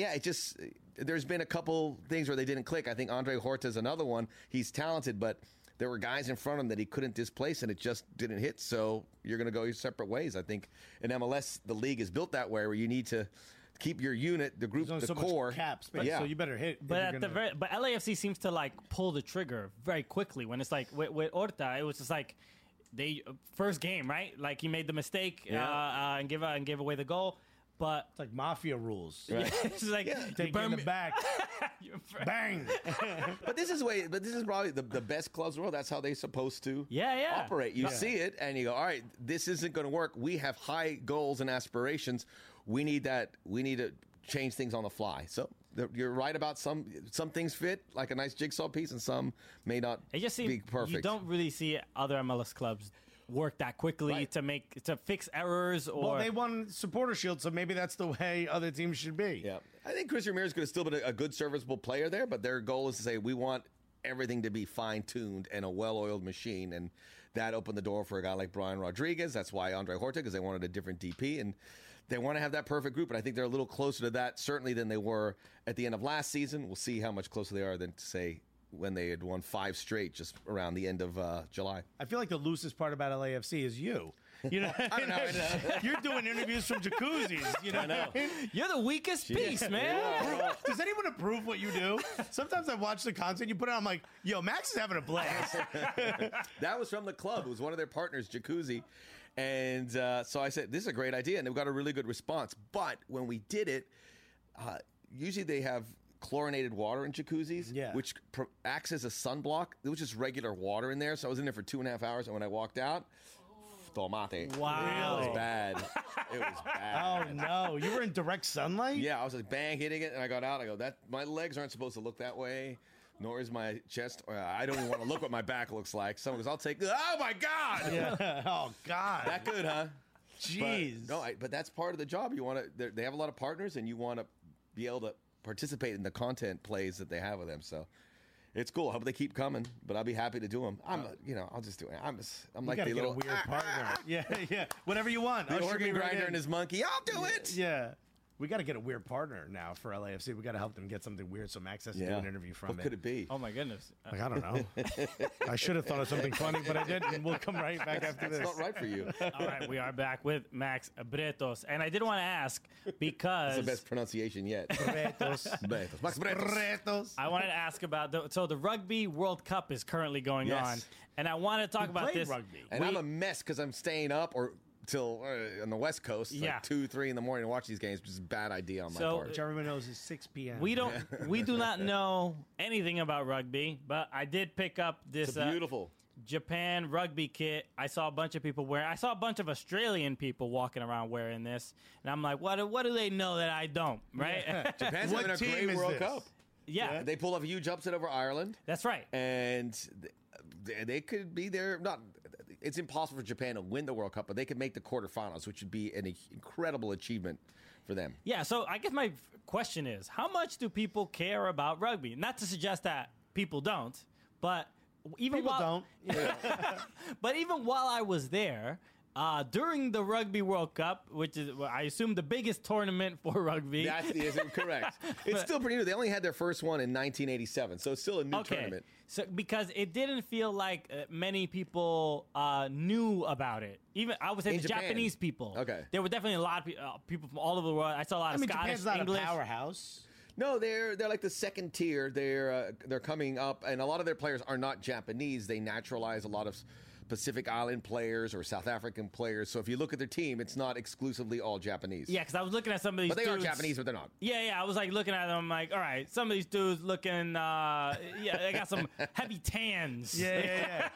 there's been a couple things where they didn't click. I think Andre Horta is another one. He's talented, but there were guys in front of him that he couldn't displace, and it just didn't hit. So you're going to go your separate ways. I think in MLS, the league is built that way where you need to keep your unit, the group, the core. Much cap space, so you better hit. But but LAFC seems to like pull the trigger very quickly when it's like with Horta, it was just like they first game, right? Like he made the mistake and gave away the goal. But it's like mafia rules. Right? It's like take in the back, bang. But this is probably the best clubs in the world. That's how they're supposed to operate. You see it and you go, all right, this isn't going to work. We have high goals and aspirations. We need that. We need to change things on the fly. So you're right about some things fit like a nice jigsaw piece, and some may not. It just seems be perfect. You don't really see other MLS clubs work that quickly to fix errors. Or they won Supporter Shield, so maybe that's the way other teams should be. Yeah, I think Christian Ramirez could have still been a good serviceable player there, but their goal is to say we want everything to be fine-tuned and a well-oiled machine, and that opened the door for a guy like Brian Rodriguez. That's why Andre Horta, because they wanted a different DP, and they want to have that perfect group, and I think they're a little closer to that certainly than they were at the end of last season. We'll see how much closer they are than to say when they had won 5 straight just around the end of July. I feel like the loosest part about LAFC is you. You know, I know. You're doing interviews from jacuzzis. You know, I know. You're the weakest piece, man. Does anyone approve what you do? Sometimes I watch the content you put out. I'm like, yo, Max is having a blast. That was from the club. It was one of their partners, Jacuzzi. And so I said, this is a great idea. And they got a really good response. But when we did it, usually they have chlorinated water in jacuzzis, which acts as a sunblock. There was just regular water in there. So I was in there for 2.5 hours. And when I walked out, tomate. Wow. It was bad. It was bad. Oh, no. You were in direct sunlight? Yeah, I was like, bang, hitting it. And I got out. I go, my legs aren't supposed to look that way. Nor is my chest. I don't even want to look what my back looks like. Someone goes, I'll take. Oh, my God. Yeah. Oh, God. That good, huh? Jeez. But that's part of the job. You want to. They have a lot of partners, and you want to be able to participate in the content plays that they have with them. So it's cool. I hope they keep coming, but I'll be happy to do them. I'll just do it. I'm like the little weird partner. Yeah. Whatever you want. The organ grinder and his monkey. I'll do it. Yeah. We got to get a weird partner now for LAFC. We got to help them get something weird, so Max has to do an interview from What could it be? Oh my goodness! Like, I don't know. I should have thought of something funny, but I didn't. We'll come right back after this. It's not right for you. All right, we are back with Max Bretos, and I did want to ask because That's the best pronunciation yet. Bretos. Max Bretos. I wanted to ask about the Rugby World Cup is currently going on, and I want to talk about this. Rugby. And I'm a mess because I'm staying up till on the West Coast, like 2-3 in the morning to watch these games, which is a bad idea on my part. Which everyone knows is 6 p.m. We do not know anything about rugby, but I did pick up this It's beautiful Japan rugby kit. I saw a bunch of people wearing. I saw a bunch of Australian people walking around wearing this, and I'm like, what do they know that I don't? Right? Yeah. Japan's having a great World Cup. Yeah, they pulled off a huge upset over Ireland. That's right, and they could be there. It's impossible for Japan to win the World Cup, but they could make the quarterfinals, which would be an incredible achievement for them. Yeah, so I guess my question is, how much do people care about rugby? Not to suggest that people don't, but even don't. But even while I was there, during the Rugby World Cup, which is, I assume, the biggest tournament for rugby. That's correct. It's still pretty new. They only had their first one in 1987, so it's still a new tournament. So because it didn't feel like many people knew about it. Even I would say in Japan. Japanese people. Okay, there were definitely a lot of people from all over the world. I saw a lot of Scottish, Japan's not English. a powerhouse. No, they're like the second tier. They're coming up, and a lot of their players are not Japanese. They naturalize a lot of Pacific Island players or South African players. So if you look at their team, it's not exclusively all Japanese. Yeah, because I was looking at some of these But they dudes. are Japanese, but they're not. Yeah. I was like looking at them, like, all right, some of these dudes looking, they got some heavy tans. Yeah.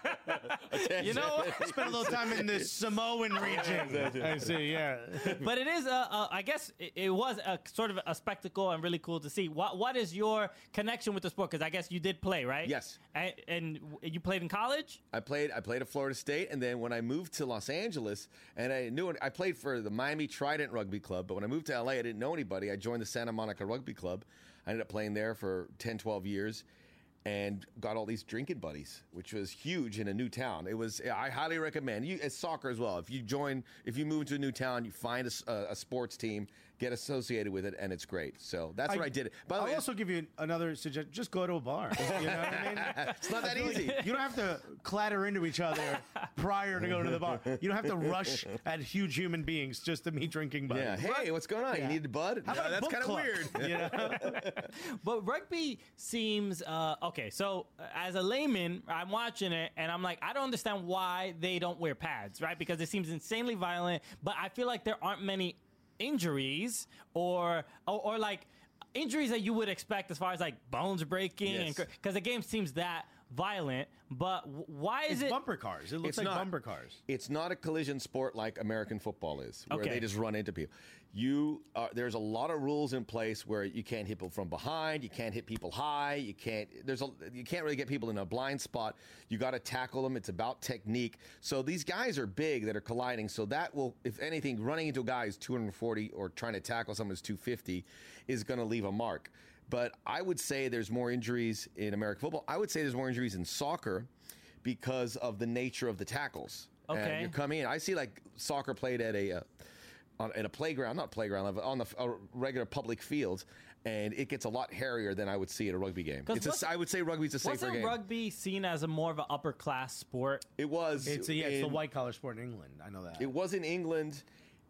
You know? Spent a little time in the Samoan region. I see, yeah. But it is, I guess it was a sort of a spectacle and really cool to see. What is your connection with the sport? Because I guess you did play, right? Yes. And you played in college? I played at Florida State, and then when I moved to Los Angeles, and I played for the Miami Trident Rugby Club, but when I moved to LA, I didn't know anybody. I joined the Santa Monica Rugby Club. I ended up playing there for 10, 12 years and got all these drinking buddies, which was huge in a new town. I highly recommend you. It's soccer as well. If you move to a new town, you find a sports team, get associated with it, and it's great. So that's what I did. By the way, I'll also give you another suggestion. Just go to a bar. You know what I mean? it's not that easy. You don't have to clatter into each other prior to going to the bar. You don't have to rush at huge human beings just to meet drinking buddies. Yeah. Hey, what's going on? You need a bud? How about a That's book kind of club? weird. You know? But rugby seems okay. So as a layman, I'm watching it and I'm like, I don't understand why they don't wear pads, right? Because it seems insanely violent. But I feel like there aren't many injuries or like injuries that you would expect as far as like bones breaking, Yes. because the game seems that violent. But why is It's it? bumper cars. It looks It's like not. bumper cars. It's not a collision sport like American football is, where Okay. they just run into people. There's a lot of rules in place where you can't hit people from behind, you can't hit people high, you can't really get people in a blind spot. You got to tackle them. It's about technique. So these guys are big that are colliding. So that will, if anything, running into a guy who's 240 or trying to tackle someone who's 250 is going to leave a mark. But I would say there's more injuries in American football. I would say there's more injuries in soccer because of the nature of the tackles. Okay. And you're coming in. I see like soccer played at a playground, not playground level, on a regular public field, and it gets a lot hairier than I would see at a rugby game. I would say rugby's a safer Wasn't game. rugby seen as a more of an upper class sport? It was. It's the white collar sport in England. I know that. It was in England,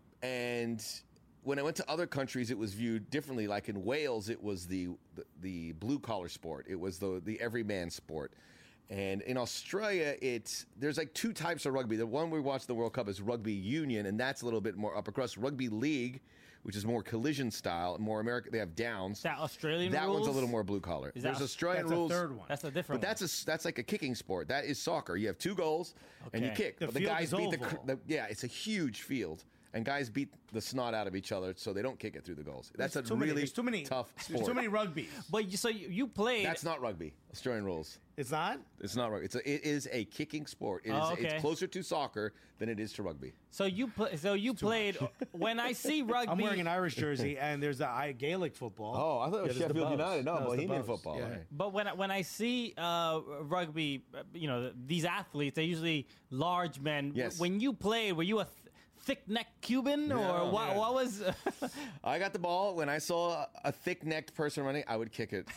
and when I went to other countries, it was viewed differently. Like in Wales, it was the blue collar sport. It was the everyman sport. And in Australia, there's like two types of rugby. The one we watch the World Cup is rugby union, and that's a little bit more upper crust. Rugby league, which is more collision style, more American. They have downs. Is that Australian That rules? one's a little more blue collar. Is that- There's Australian That's rules. a third one. That's a different But that's like a kicking sport. That is soccer. You have 2 goals and you Okay. kick. The but the field guys is beat oval. it's a huge field. And guys beat the snot out of each other, so they don't kick it through the goals. That's There's a really there's too many, tough sport. There's too many rugbies. But you played. That's not rugby. Australian rules. It's not? It's not rugby. It is a kicking sport. Okay. It's closer to soccer than it is to rugby. So you played. When I see rugby, I'm wearing an Irish jersey, and there's a Gaelic football. Oh, I thought it was Yeah, there's the Sheffield Bows. United. No, it's the Bohemian Bows. football. Yeah. Right. But when I see rugby, these athletes, they're usually large men. Yes. When you played, were you a thick-necked Cuban, No, or what? yeah. What was? I got the ball. When I saw a thick-necked person running, I would kick it.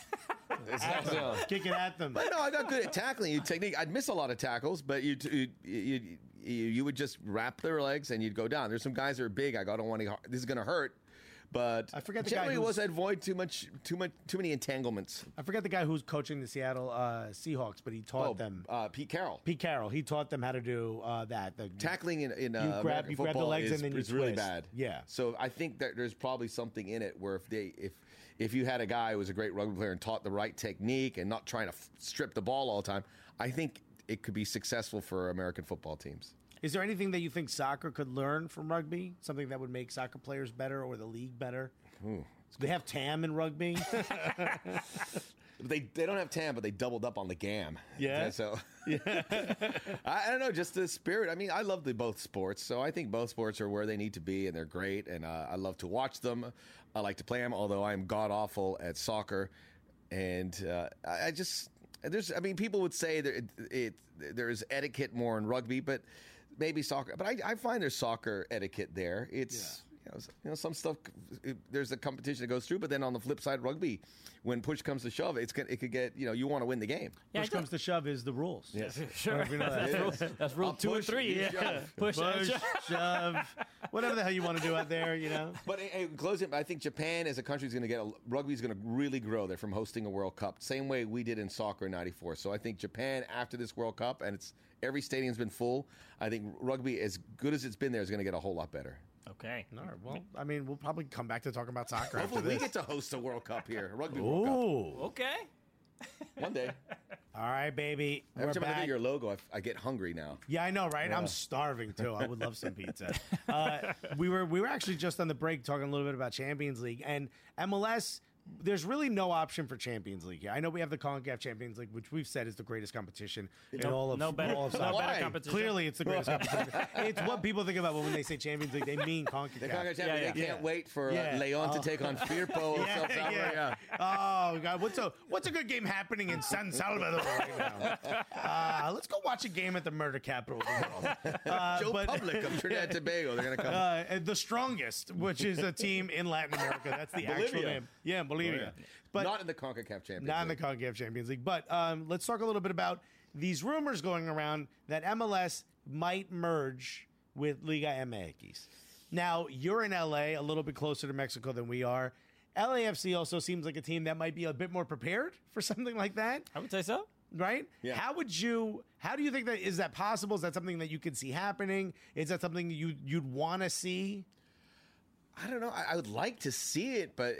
Kick it at them. But no, I got good at tackling. Technique. I'd miss a lot of tackles, but you would just wrap their legs and you'd go down. There's some guys that are big. I don't want to. This is going to hurt. But I forget the guy generally it was who's- avoid too many entanglements. I forget the guy who's coaching the Seattle Seahawks, but he taught them. Pete Carroll. Pete Carroll. He taught them how to do that. Tackling in grab American the football legs is, and then you is really twist. bad. Yeah. So I think that there's probably something in it where if you had a guy who was a great rugby player and taught the right technique and not trying to strip the ball all the time, I think it could be successful for American football teams. Is there anything that you think soccer could learn from rugby? Something that would make soccer players better or the league better? They have TAM in rugby. They don't have TAM, but they doubled up on the GAM. Yeah? So I don't know, just the spirit. I mean, I love both sports, so I think both sports are where they need to be, and they're great. And I love to watch them. I like to play them, although I am god awful at soccer. And people would say that there's etiquette more in rugby, but maybe soccer. But I find there's soccer etiquette there. It's some stuff. There's a competition that goes through, but then on the flip side, rugby, when push comes to shove, it could get you want to win the game. Push comes to shove is the rules. Yes, Sure. That's rule 2 and 3. Push and shove. shove, whatever the hell you want to do out there, But closing, I think Japan as a country is going to get rugby is going to really grow there from hosting a World Cup, same way we did in soccer in '94. So I think Japan after this World Cup, and every stadium's been full. I think rugby, as good as it's been there, is going to get a whole lot better. Okay. All right. Well, I mean, we'll probably come back to talking about soccer after Hopefully, we this. get to host a World Cup here, a rugby World Cup. Ooh. Okay. One day. All right, baby. Every We're time I look back. at your logo, I get hungry now. Yeah, I know, right? I'm starving too. I would love some pizza. We were actually just on the break talking a little bit about Champions League and MLS. There's really no option for Champions League here. I know we have the CONCACAF Champions League, which we've said is the greatest competition in all of no better, all of no soccer. better competition. Clearly, it's the greatest competition. It's what people think about when they say Champions League. They mean CONCACAF. The CONCACAF Champions League can't wait for Yeah. Leon to take on Firpo. Oh God, what's a good game happening in San Salvador right now? Let's go watch a game at the murder capital of the world. Joe Public of Trinidad and Tobago. They're going to come. And the strongest, which is a team in Latin America. That's the actual Bolivia. name. Yeah, in Bolivia. But Not in the CONCACAF Champions not in the League. CONCACAF Champions League. But let's talk a little bit about these rumors going around that MLS might merge with Liga MX. Now, you're in LA, a little bit closer to Mexico than we are. LAFC also seems like a team that might be a bit more prepared for something like that, I would say so. right? Yeah. How do you think that, is that possible? Is that something that you could see happening? Is that something you'd want to see? I don't know. I would like to see it, but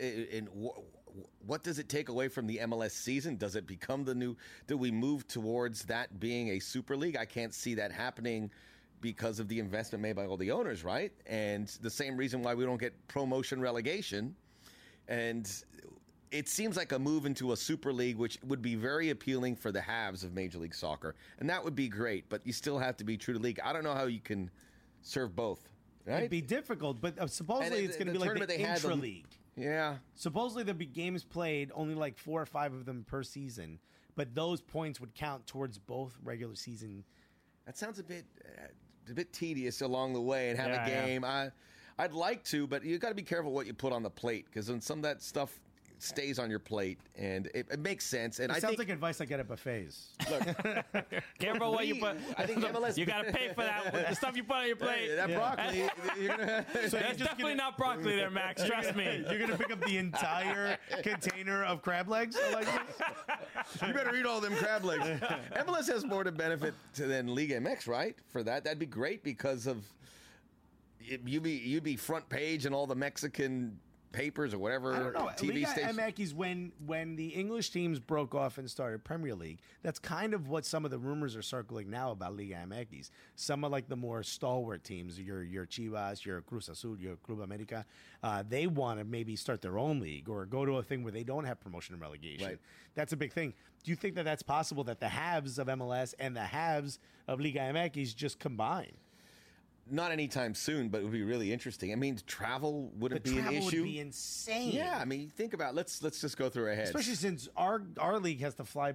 what does it take away from the MLS season? Does it become the new? Do we move towards that being a super league? I can't see that happening because of the investment made by all the owners, right? And the same reason why we don't get promotion relegation. And it seems like a move into a super league, which would be very appealing for the halves of Major League Soccer. And that would be great, but you still have to be true to league. I don't know how you can serve both. Right? It'd be difficult, but supposedly it's going to be like the intra-league. Yeah. Supposedly there'd be games played, only like 4 or 5 of them per season, but those points would count towards both regular season. That sounds a bit tedious along the way and have Yeah, a yeah. game. I'd like to, but you got to be careful what you put on the plate because then some of that stuff stays on your plate, and it makes sense. And It I sounds think like advice I get at buffets. Careful what you put. I think MLS. You got to pay for that. The stuff you put on your plate. That broccoli. You're gonna, That's definitely not broccoli there, Max. Trust me. You're going to pick up the entire container of crab legs? Like this? you better eat all them crab legs. MLS has more to benefit than Liga MX, right? For that'd be great because of you'd be front page in all the Mexican papers or whatever I don't know. TV Liga stations. MX, when the English teams broke off and started Premier League, that's kind of what some of the rumors are circling now about Liga MX. Some of like the more stalwart teams, your Chivas, your Cruz Azul, your Club America, they want to maybe start their own league or go to a thing where they don't have promotion and relegation. Right. That's a big thing. Do you think that that's possible that the halves of MLS and the halves of Liga MX just combine? Not anytime soon, but it would be really interesting. I mean, travel wouldn't The be an travel issue. would be insane. Yeah, I mean, think about it. Let's just go through our heads. Especially since our league has to fly,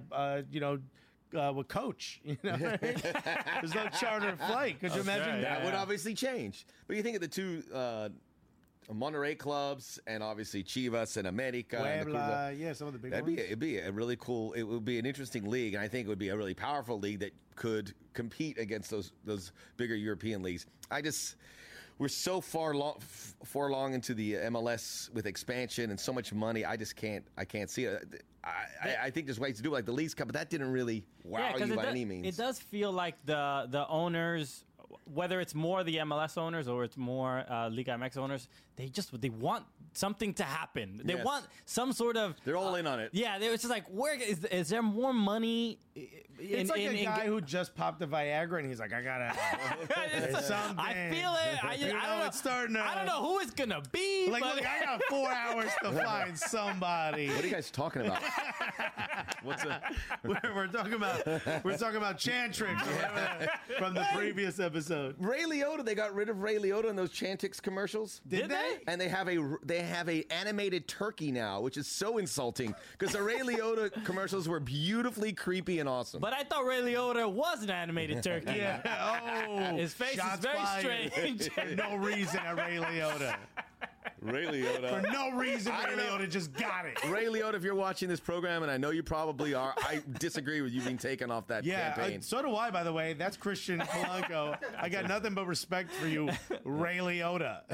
with coach. There's no charter flight. Could you imagine right, that? that would obviously change. But you think of the two Monterrey clubs and obviously Chivas and America. And the Cruz Puebla, Azul. yeah, some of the big It'd ones. be a really cool. It would be an interesting league, and I think it would be a really powerful league that could compete against those bigger European leagues. We're so far along into the MLS with expansion and so much money. I can't see it. I think there's ways to do it, like the Leagues Cup, but that didn't really wow 'cause you by it any means. It does feel like the owners, whether it's more the MLS owners or it's more Liga MX owners, they want something to happen. They Yes. want some sort of. They're all in on it. Yeah, it's just like, where is there more money? It's like a guy who just popped a Viagra and he's like, I gotta. There's something. I feel it. I don't know. It's starting to. I don't know who it's gonna be. Like, but look, I got 4 hours to find somebody. What are you guys talking about? What's a We're talking about Chantrix from the previous episode. Ray Liotta? They got rid of Ray Liotta in those Chantix commercials. Did they? And they they have a animated turkey now, which is so insulting because the Ray Liotta commercials were beautifully creepy and awesome. But I thought Ray Liotta was an animated turkey. Oh, His face shots is very fired. strange. For no reason at Ray Liotta. Ray Liotta. For no reason, I Ray don't know. Liotta just got it. Ray Liotta, if you're watching this program, and I know you probably are, I disagree with you being taken off that Yeah, campaign. so do I, by the way. That's Christian Polanco. I got nothing but respect for you, Ray Liotta.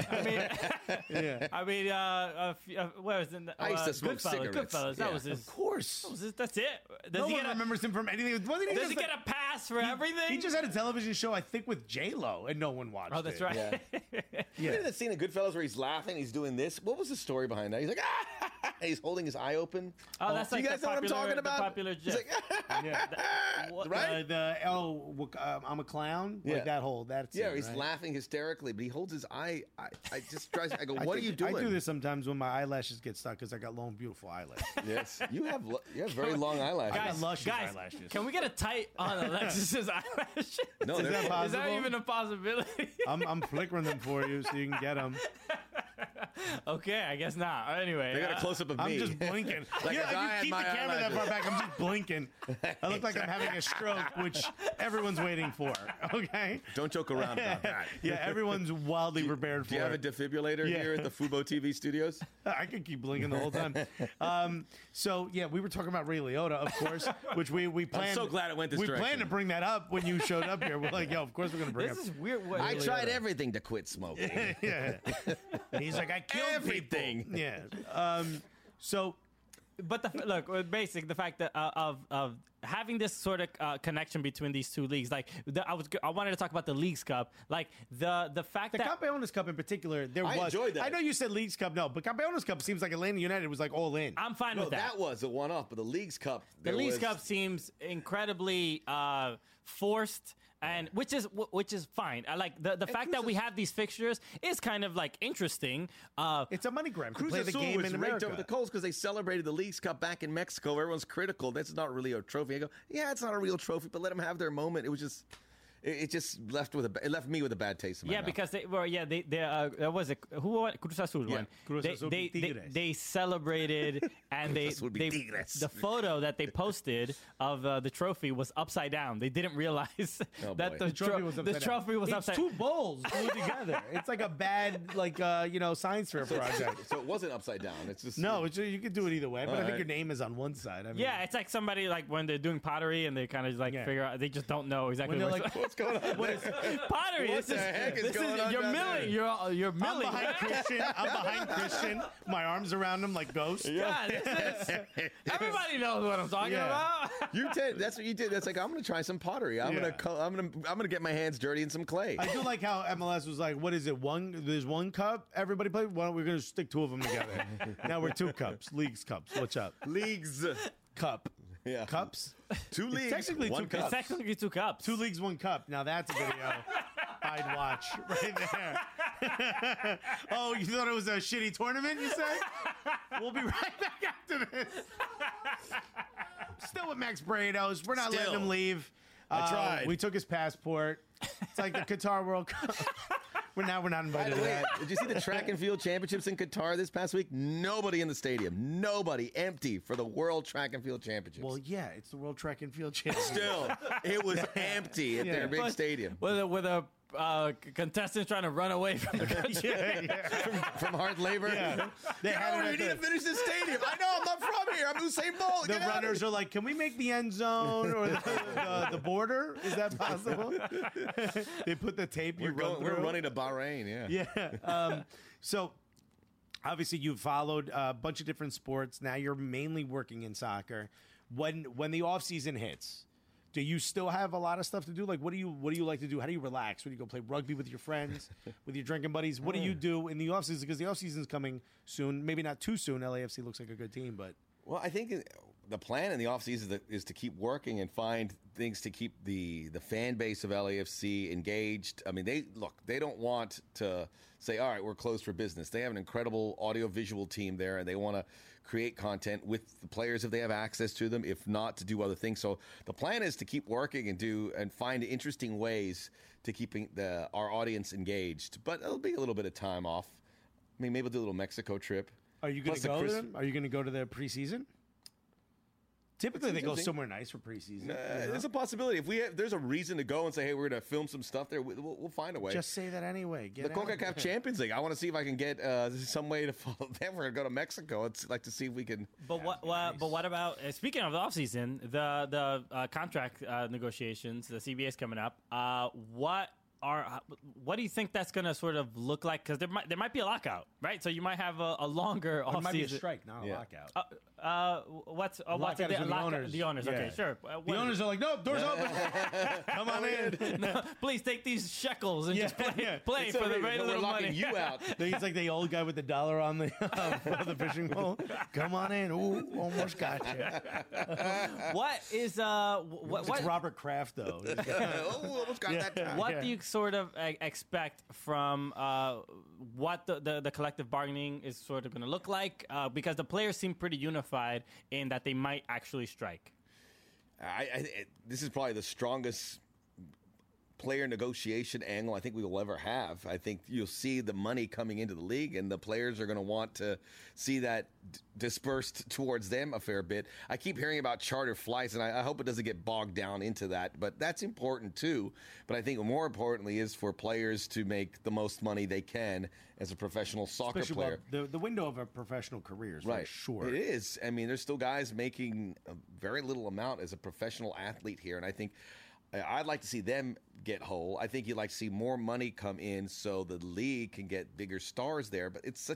I mean, where was it? I used to smoke Goodfellas. cigarettes. Goodfellas. Yeah. That was his. Of course. That's it. Does No he one get a? remembers him from anything. Wasn't he Does just he get a pass for everything? He just had a television show, I think, with J-Lo, and no one watched it. Oh, that's right. You know that scene in Goodfellas where he's laughing, he's doing this? What was the story behind that? He's like, ah! He's holding his eye open. Oh, that's Do like you guys the know what I'm popular, talking the about? popular He's gif. like, right? I'm a clown. Yeah. Like that whole, that's Yeah, it, he's right? laughing hysterically, but he holds his eye. I just tries. I go, what are you doing? I do this sometimes when my eyelashes get stuck because I got long, beautiful eyelashes. Yes, you have very long eyelashes. I got luscious Guys, eyelashes. can we get a tight on Alexis's eyelashes? No, Is they're- that Is that possible? even a possibility? I'm flickering them for you so you can get them. Okay, I guess not. Anyway, They got a close up of I'm me. just blinking. Like yeah, a guy you had keep the my camera that eyelashes. far back. I'm just blinking. I look like I'm having a stroke, which everyone's waiting for. Okay. Don't joke around about that. Yeah, everyone's wildly prepared for Do you have a it. defibrillator Yeah. here at the Fubo TV studios? I could keep blinking the whole time. So yeah, we were talking about Ray Liotta, of course, which we planned. so glad it went this We direction. planned to bring that up when you showed up here. We're like, yo, of course we're gonna bring This up. is weird. What, I Liotta. tried everything to quit smoking. Yeah. He's like, I killed Everything. people. Yeah. So But the fact that of having this sort of connection between these two leagues, like I wanted to talk about the Leagues Cup, like the fact the that Campeones Cup in particular, I enjoyed that. I know you said Leagues Cup, no, but Campeones Cup seems like Atlanta United was like all in. I'm fine No, with that. that was a one-off, but the Leagues Cup. The Leagues Cup seems incredibly forced. And which is fine. I like the fact that we have these fixtures is kind of like interesting. It's a money grab to Cruz play the Azul game was in raked America. over the coals because they celebrated the Leagues Cup back in Mexico. Everyone's critical. That's not really a trophy. I go, yeah, it's not a real trophy, but let them have their moment. It was just, it just left me with a bad taste in my mouth. Because they was it who won? Cruz Azul won. Cruz Azul beat Tigres. They celebrated and Cruz Azul beat Tigres. the photo that they posted of the trophy was upside down. They didn't realize Oh, that boy. the trophy was it's upside. two bowls glued together. It's like a bad science fair project. So it wasn't upside down. It's just No, you could do it either way, but I think right. your name is on one side. I mean, Yeah, it's like somebody like when they're doing pottery and they kind of like Yeah. figure out they just don't know exactly When they're what's like, what's going on? what is pottery. What the heck is going on you're down milling. there? You're I'm milling. behind right? Christian. I'm behind Christian. My arms around him like ghosts. God, this is, everybody knows what I'm talking Yeah. about. That's what you did. That's like I'm going to try some pottery. I'm Yeah. gonna get my hands dirty in some clay. I do like how MLS was like, what is it? There's one cup. Everybody play. Well, we're gonna stick two of them together. Now we're two cups. Leagues cups. What's up? Leagues, Cup. yeah, Cups. two leagues, technically one two cup. It's technically 2 cups. Two leagues, one cup. Now that's a video I'd watch right there. Oh, you thought it was a shitty tournament, you say? We'll be right back after this. Still with Max Bredos. We're not letting Still. him leave. I tried. We took his passport. It's like the Qatar World Cup. We're not By invited the to way, that. did you see the track and field championships in Qatar this past week? Nobody in the stadium. Nobody. Empty for the World Track and Field Championships. Well, yeah, it's the World Track and Field Championship. Still, it was empty at Yeah. their big But stadium. with a contestant trying to run away from the country. From hard labor. Yeah. They had No, it we at need to the- finish this stadium. I know, I'm not from here. I'm Usain Bolt. The Get out of runners here. are like, can we make the end zone or the border? Is that possible? They put the tape. We're through. running to Bahrain, yeah. Yeah. So obviously you've followed a bunch of different sports. Now you're mainly working in soccer. When the off season hits, do you still have a lot of stuff to do? Like, what do you like to do? How do you relax? When you go play rugby with your friends, with your drinking buddies? What do you do in the off season? Because the off season is coming soon. Maybe not too soon. LAFC looks like a good team, but Well, I think the plan in the offseason is to keep working and find things to keep the fan base of LAFC engaged. I mean, they don't want to say, all right, we're closed for business. They have an incredible audiovisual team there, and they want to create content with the players if they have access to them, if not, to do other things. So the plan is to keep working and find interesting ways to keeping our audience engaged. But it'll be a little bit of time off. mean, maybe we'll do a little Mexico trip. Are you going to go to them? Are you going to go to the preseason? Typically, they go somewhere nice for preseason. There's a possibility. If there's a reason to go and say, hey, we're going to film some stuff there, we'll find a way. Just say that anyway. The CONCACAF Champions League. I want to see if I can get some way to follow them. We're going to go to Mexico. It's like to see if we can. But what about speaking of the offseason, the contract negotiations, the CBA's coming up. What do you think that's going to sort of look like? Because there might be a lockout, right? So you might have a longer offseason. It might be a strike, not a lockout. What's the owners? The owners, okay, sure. The owners are like, no, doors open. Come on in. No, please take these shekels and just play for the very little money. You out. He's like the old guy with the dollar on the fishing pole. Come on in. Ooh, almost got you. What is It's Robert Kraft though. Almost got that time. What do you sort of expect from what the collective bargaining is sort of going to look like? Because the players seem pretty unified in that they might actually strike. This is probably the strongest player negotiation angle I think we will ever have. I think you'll see the money coming into the league, and the players are going to want to see that dispersed towards them a fair bit. I keep hearing about charter flights, and I hope it doesn't get bogged down into that, but that's important too. But I think more importantly is for players to make the most money they can as a professional soccer player. The window of a professional career is very short. It is. I mean, there's still guys making a very little amount as a professional athlete here, and I think I'd like to see them get whole. I think you'd like to see more money come in so the league can get bigger stars there. But it's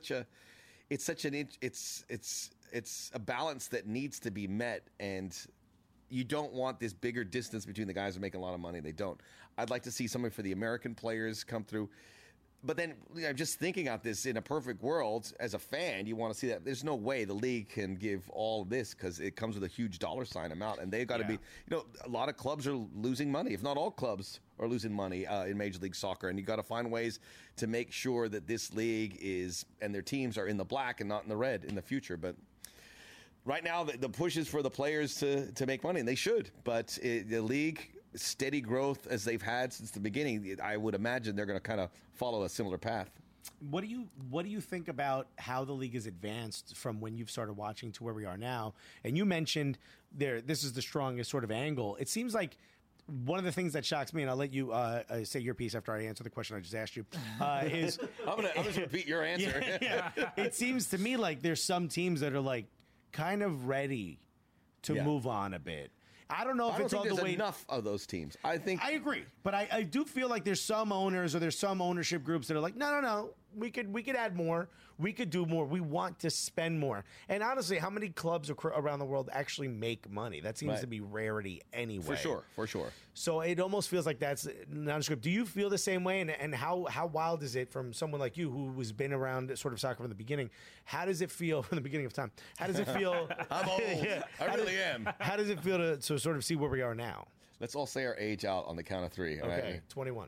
a balance that needs to be met, and you don't want this bigger distance between the guys who are making a lot of money and they don't. I'd like to see something for the American players come through. But then I'm just thinking out this in a perfect world. As a fan, you want to see that. There's no way the league can give all of this because it comes with a huge dollar sign amount, and they've got to be. A lot of clubs are losing money. If not all clubs are losing money in Major League Soccer, and you got to find ways to make sure that this league is and their teams are in the black and not in the red in the future. But right now, the push is for the players to make money, and they should. But the league, steady growth as they've had since the beginning, I would imagine they're going to kind of follow a similar path. What do you think about how the league has advanced from when you've started watching to where we are now? And you mentioned this is the strongest sort of angle. It seems like one of the things that shocks me, and I'll let you say your piece after I answer the question I just asked you, is I'm going to repeat your answer. It seems to me like there's some teams that are like kind of ready to move on a bit. I don't know if it's all the way enough of those teams. I agree, but I do feel like there's some owners or there's some ownership groups that are like, no, we could add more, we could do more, we want to spend more. And honestly, how many clubs around the world actually make money? That seems to be rarity anyway. For sure. So it almost feels like that's non-script. Do you feel the same way? And how wild is it from someone like you who has been around sort of soccer from the beginning? How does it feel from the beginning of time? How does it feel? I'm old. I really am. How does it feel to sort of see where we are now? Let's all say our age out on the count of three. All okay, right? 21.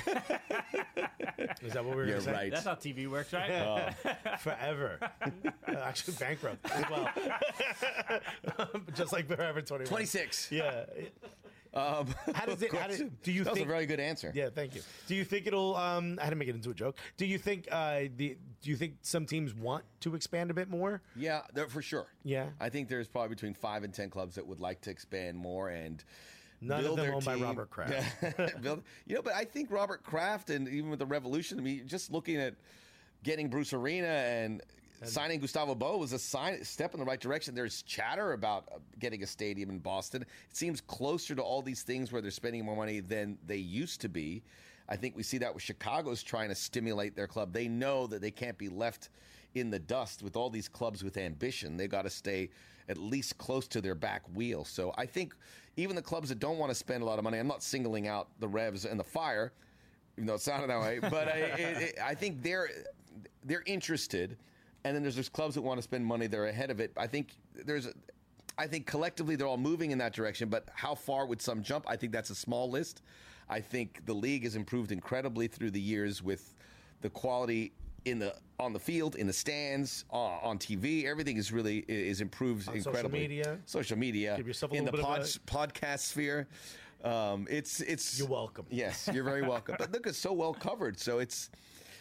Is that what we were going to say? Right. That's how TV works, right? Forever. Actually bankrupt as well. Just like Forever 21. 26. Yeah. How does it? Do you that was think? A very good answer. Yeah, thank you. Do you think it'll? I had to make it into a joke. Do you think? Do you think some teams want to expand a bit more? Yeah, for sure. Yeah, I think there's probably between 5 and 10 clubs that would like to expand more and. None of them owned by Robert Kraft. But I think Robert Kraft, and even with the Revolution, I mean, just looking at getting Bruce Arena and signing Gustavo Bo was a step in the right direction. There's chatter about getting a stadium in Boston. It seems closer to all these things where they're spending more money than they used to be. I think we see that with Chicago's trying to stimulate their club. They know that they can't be left in the dust with all these clubs with ambition. They got to stay at least close to their back wheel. So I think even the clubs that don't want to spend a lot of money, I'm not singling out the Revs and the Fire, even though it sounded that way, but I think they're interested. And then there's clubs that want to spend money. They're ahead of it. I think collectively they're all moving in that direction. But how far would some jump? I think that's a small list. I think the league has improved incredibly through the years with the quality on the field, in the stands, on TV. Everything is improved on incredibly. Social media. Give yourself a in the little bit podcast sphere. It's you're welcome. Yes, you're very welcome. But look, it's so well covered. So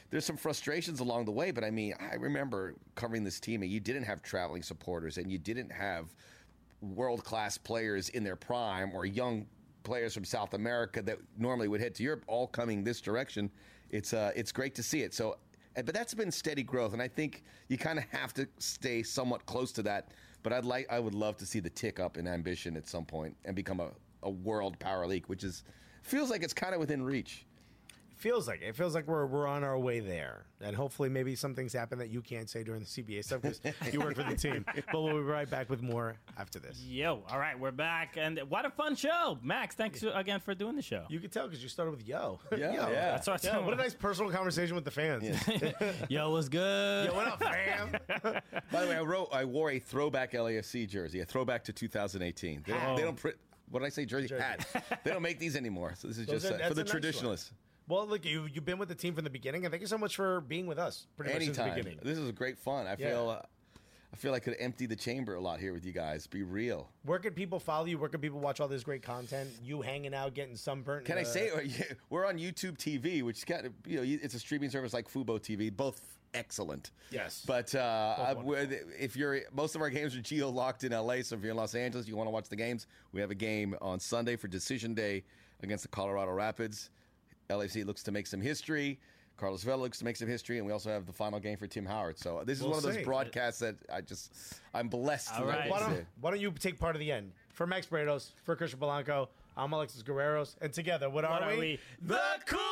there's some frustrations along the way. But I mean, I remember covering this team, and you didn't have traveling supporters, and you didn't have world-class players in their prime or young players from South America that normally would head to Europe, all coming this direction. It's great to see it. So, but that's been steady growth, and I think you kind of have to stay somewhat close to that. But I would love to see the tick up in ambition at some point and become a world power league, which feels like it's kind of within reach. Feels like we're on our way there, and hopefully maybe some things happen that you can't say during the CBA stuff because you work for the team. But we'll be right back with more after this. Yo, all right, we're back, and what a fun show, Max. Thanks again for doing the show. You could tell because you started with yo. Yeah, yo. yeah. That's what What a nice personal conversation with the fans. Yo, what's good? Yo, what up, fam? By the way, I wore a throwback LAFC jersey, a throwback to 2018. They don't print. What did I say? Jersey hat. They don't make these anymore. So this is just for the traditionalists. Well, look, you've been with the team from the beginning, and thank you so much for being with us. Pretty much since the beginning. This is great fun. I feel I could empty the chamber a lot here with you guys. Be real. Where can people follow you? Where can people watch all this great content? You hanging out, getting sunburnt. Can I say we're on YouTube TV, which got it's a streaming service like Fubo TV, both excellent. Yes. But if most of our games are geo locked in LA, so if you're in Los Angeles, you want to watch the games, we have a game on Sunday for Decision Day against the Colorado Rapids. LAFC looks to make some history. Carlos Vela looks to make some history, and we also have the final game for Tim Howard. So this is one of those broadcasts that I'm blessed to right. Why don't you take part of the end? For Max Bretos, for Christian Polanco, I'm Alexis Guerreros, and together, what are we? The Cooligans!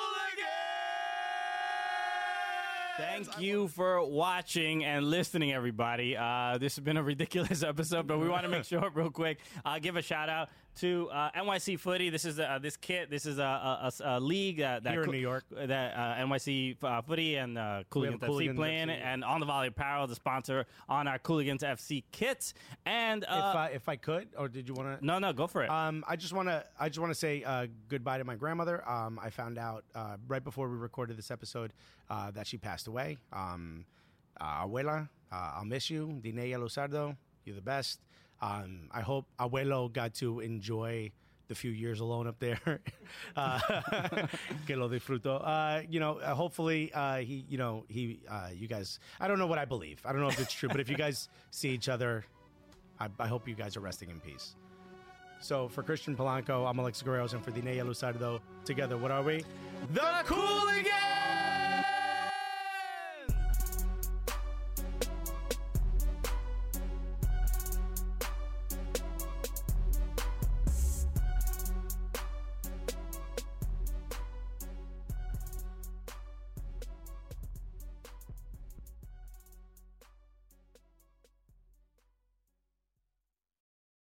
Thank you for watching and listening, everybody. This has been a ridiculous episode, but we want to make sure real quick. Give a shout out to NYC Footy. This is this kit. This is a league that here in New York that NYC Footy and Cooligans FC playing, and On the Volley Apparel, the sponsor on our Cooligans FC kits. And if I could, or did you want to? No, go for it. I just want to say goodbye to my grandmother. I found out right before we recorded this episode that she passed away. Abuela, I'll miss you. Dinea Luzardo, you're the best. I hope Abuelo got to enjoy the few years alone up there. Que lo disfruto. Hopefully you guys, I don't know what I believe. I don't know if it's true, but if you guys see each other, I hope you guys are resting in peace. So for Christian Polanco, I'm Alexis Guerreros, and for Dinea Luzardo, together, what are we? The Cooligans!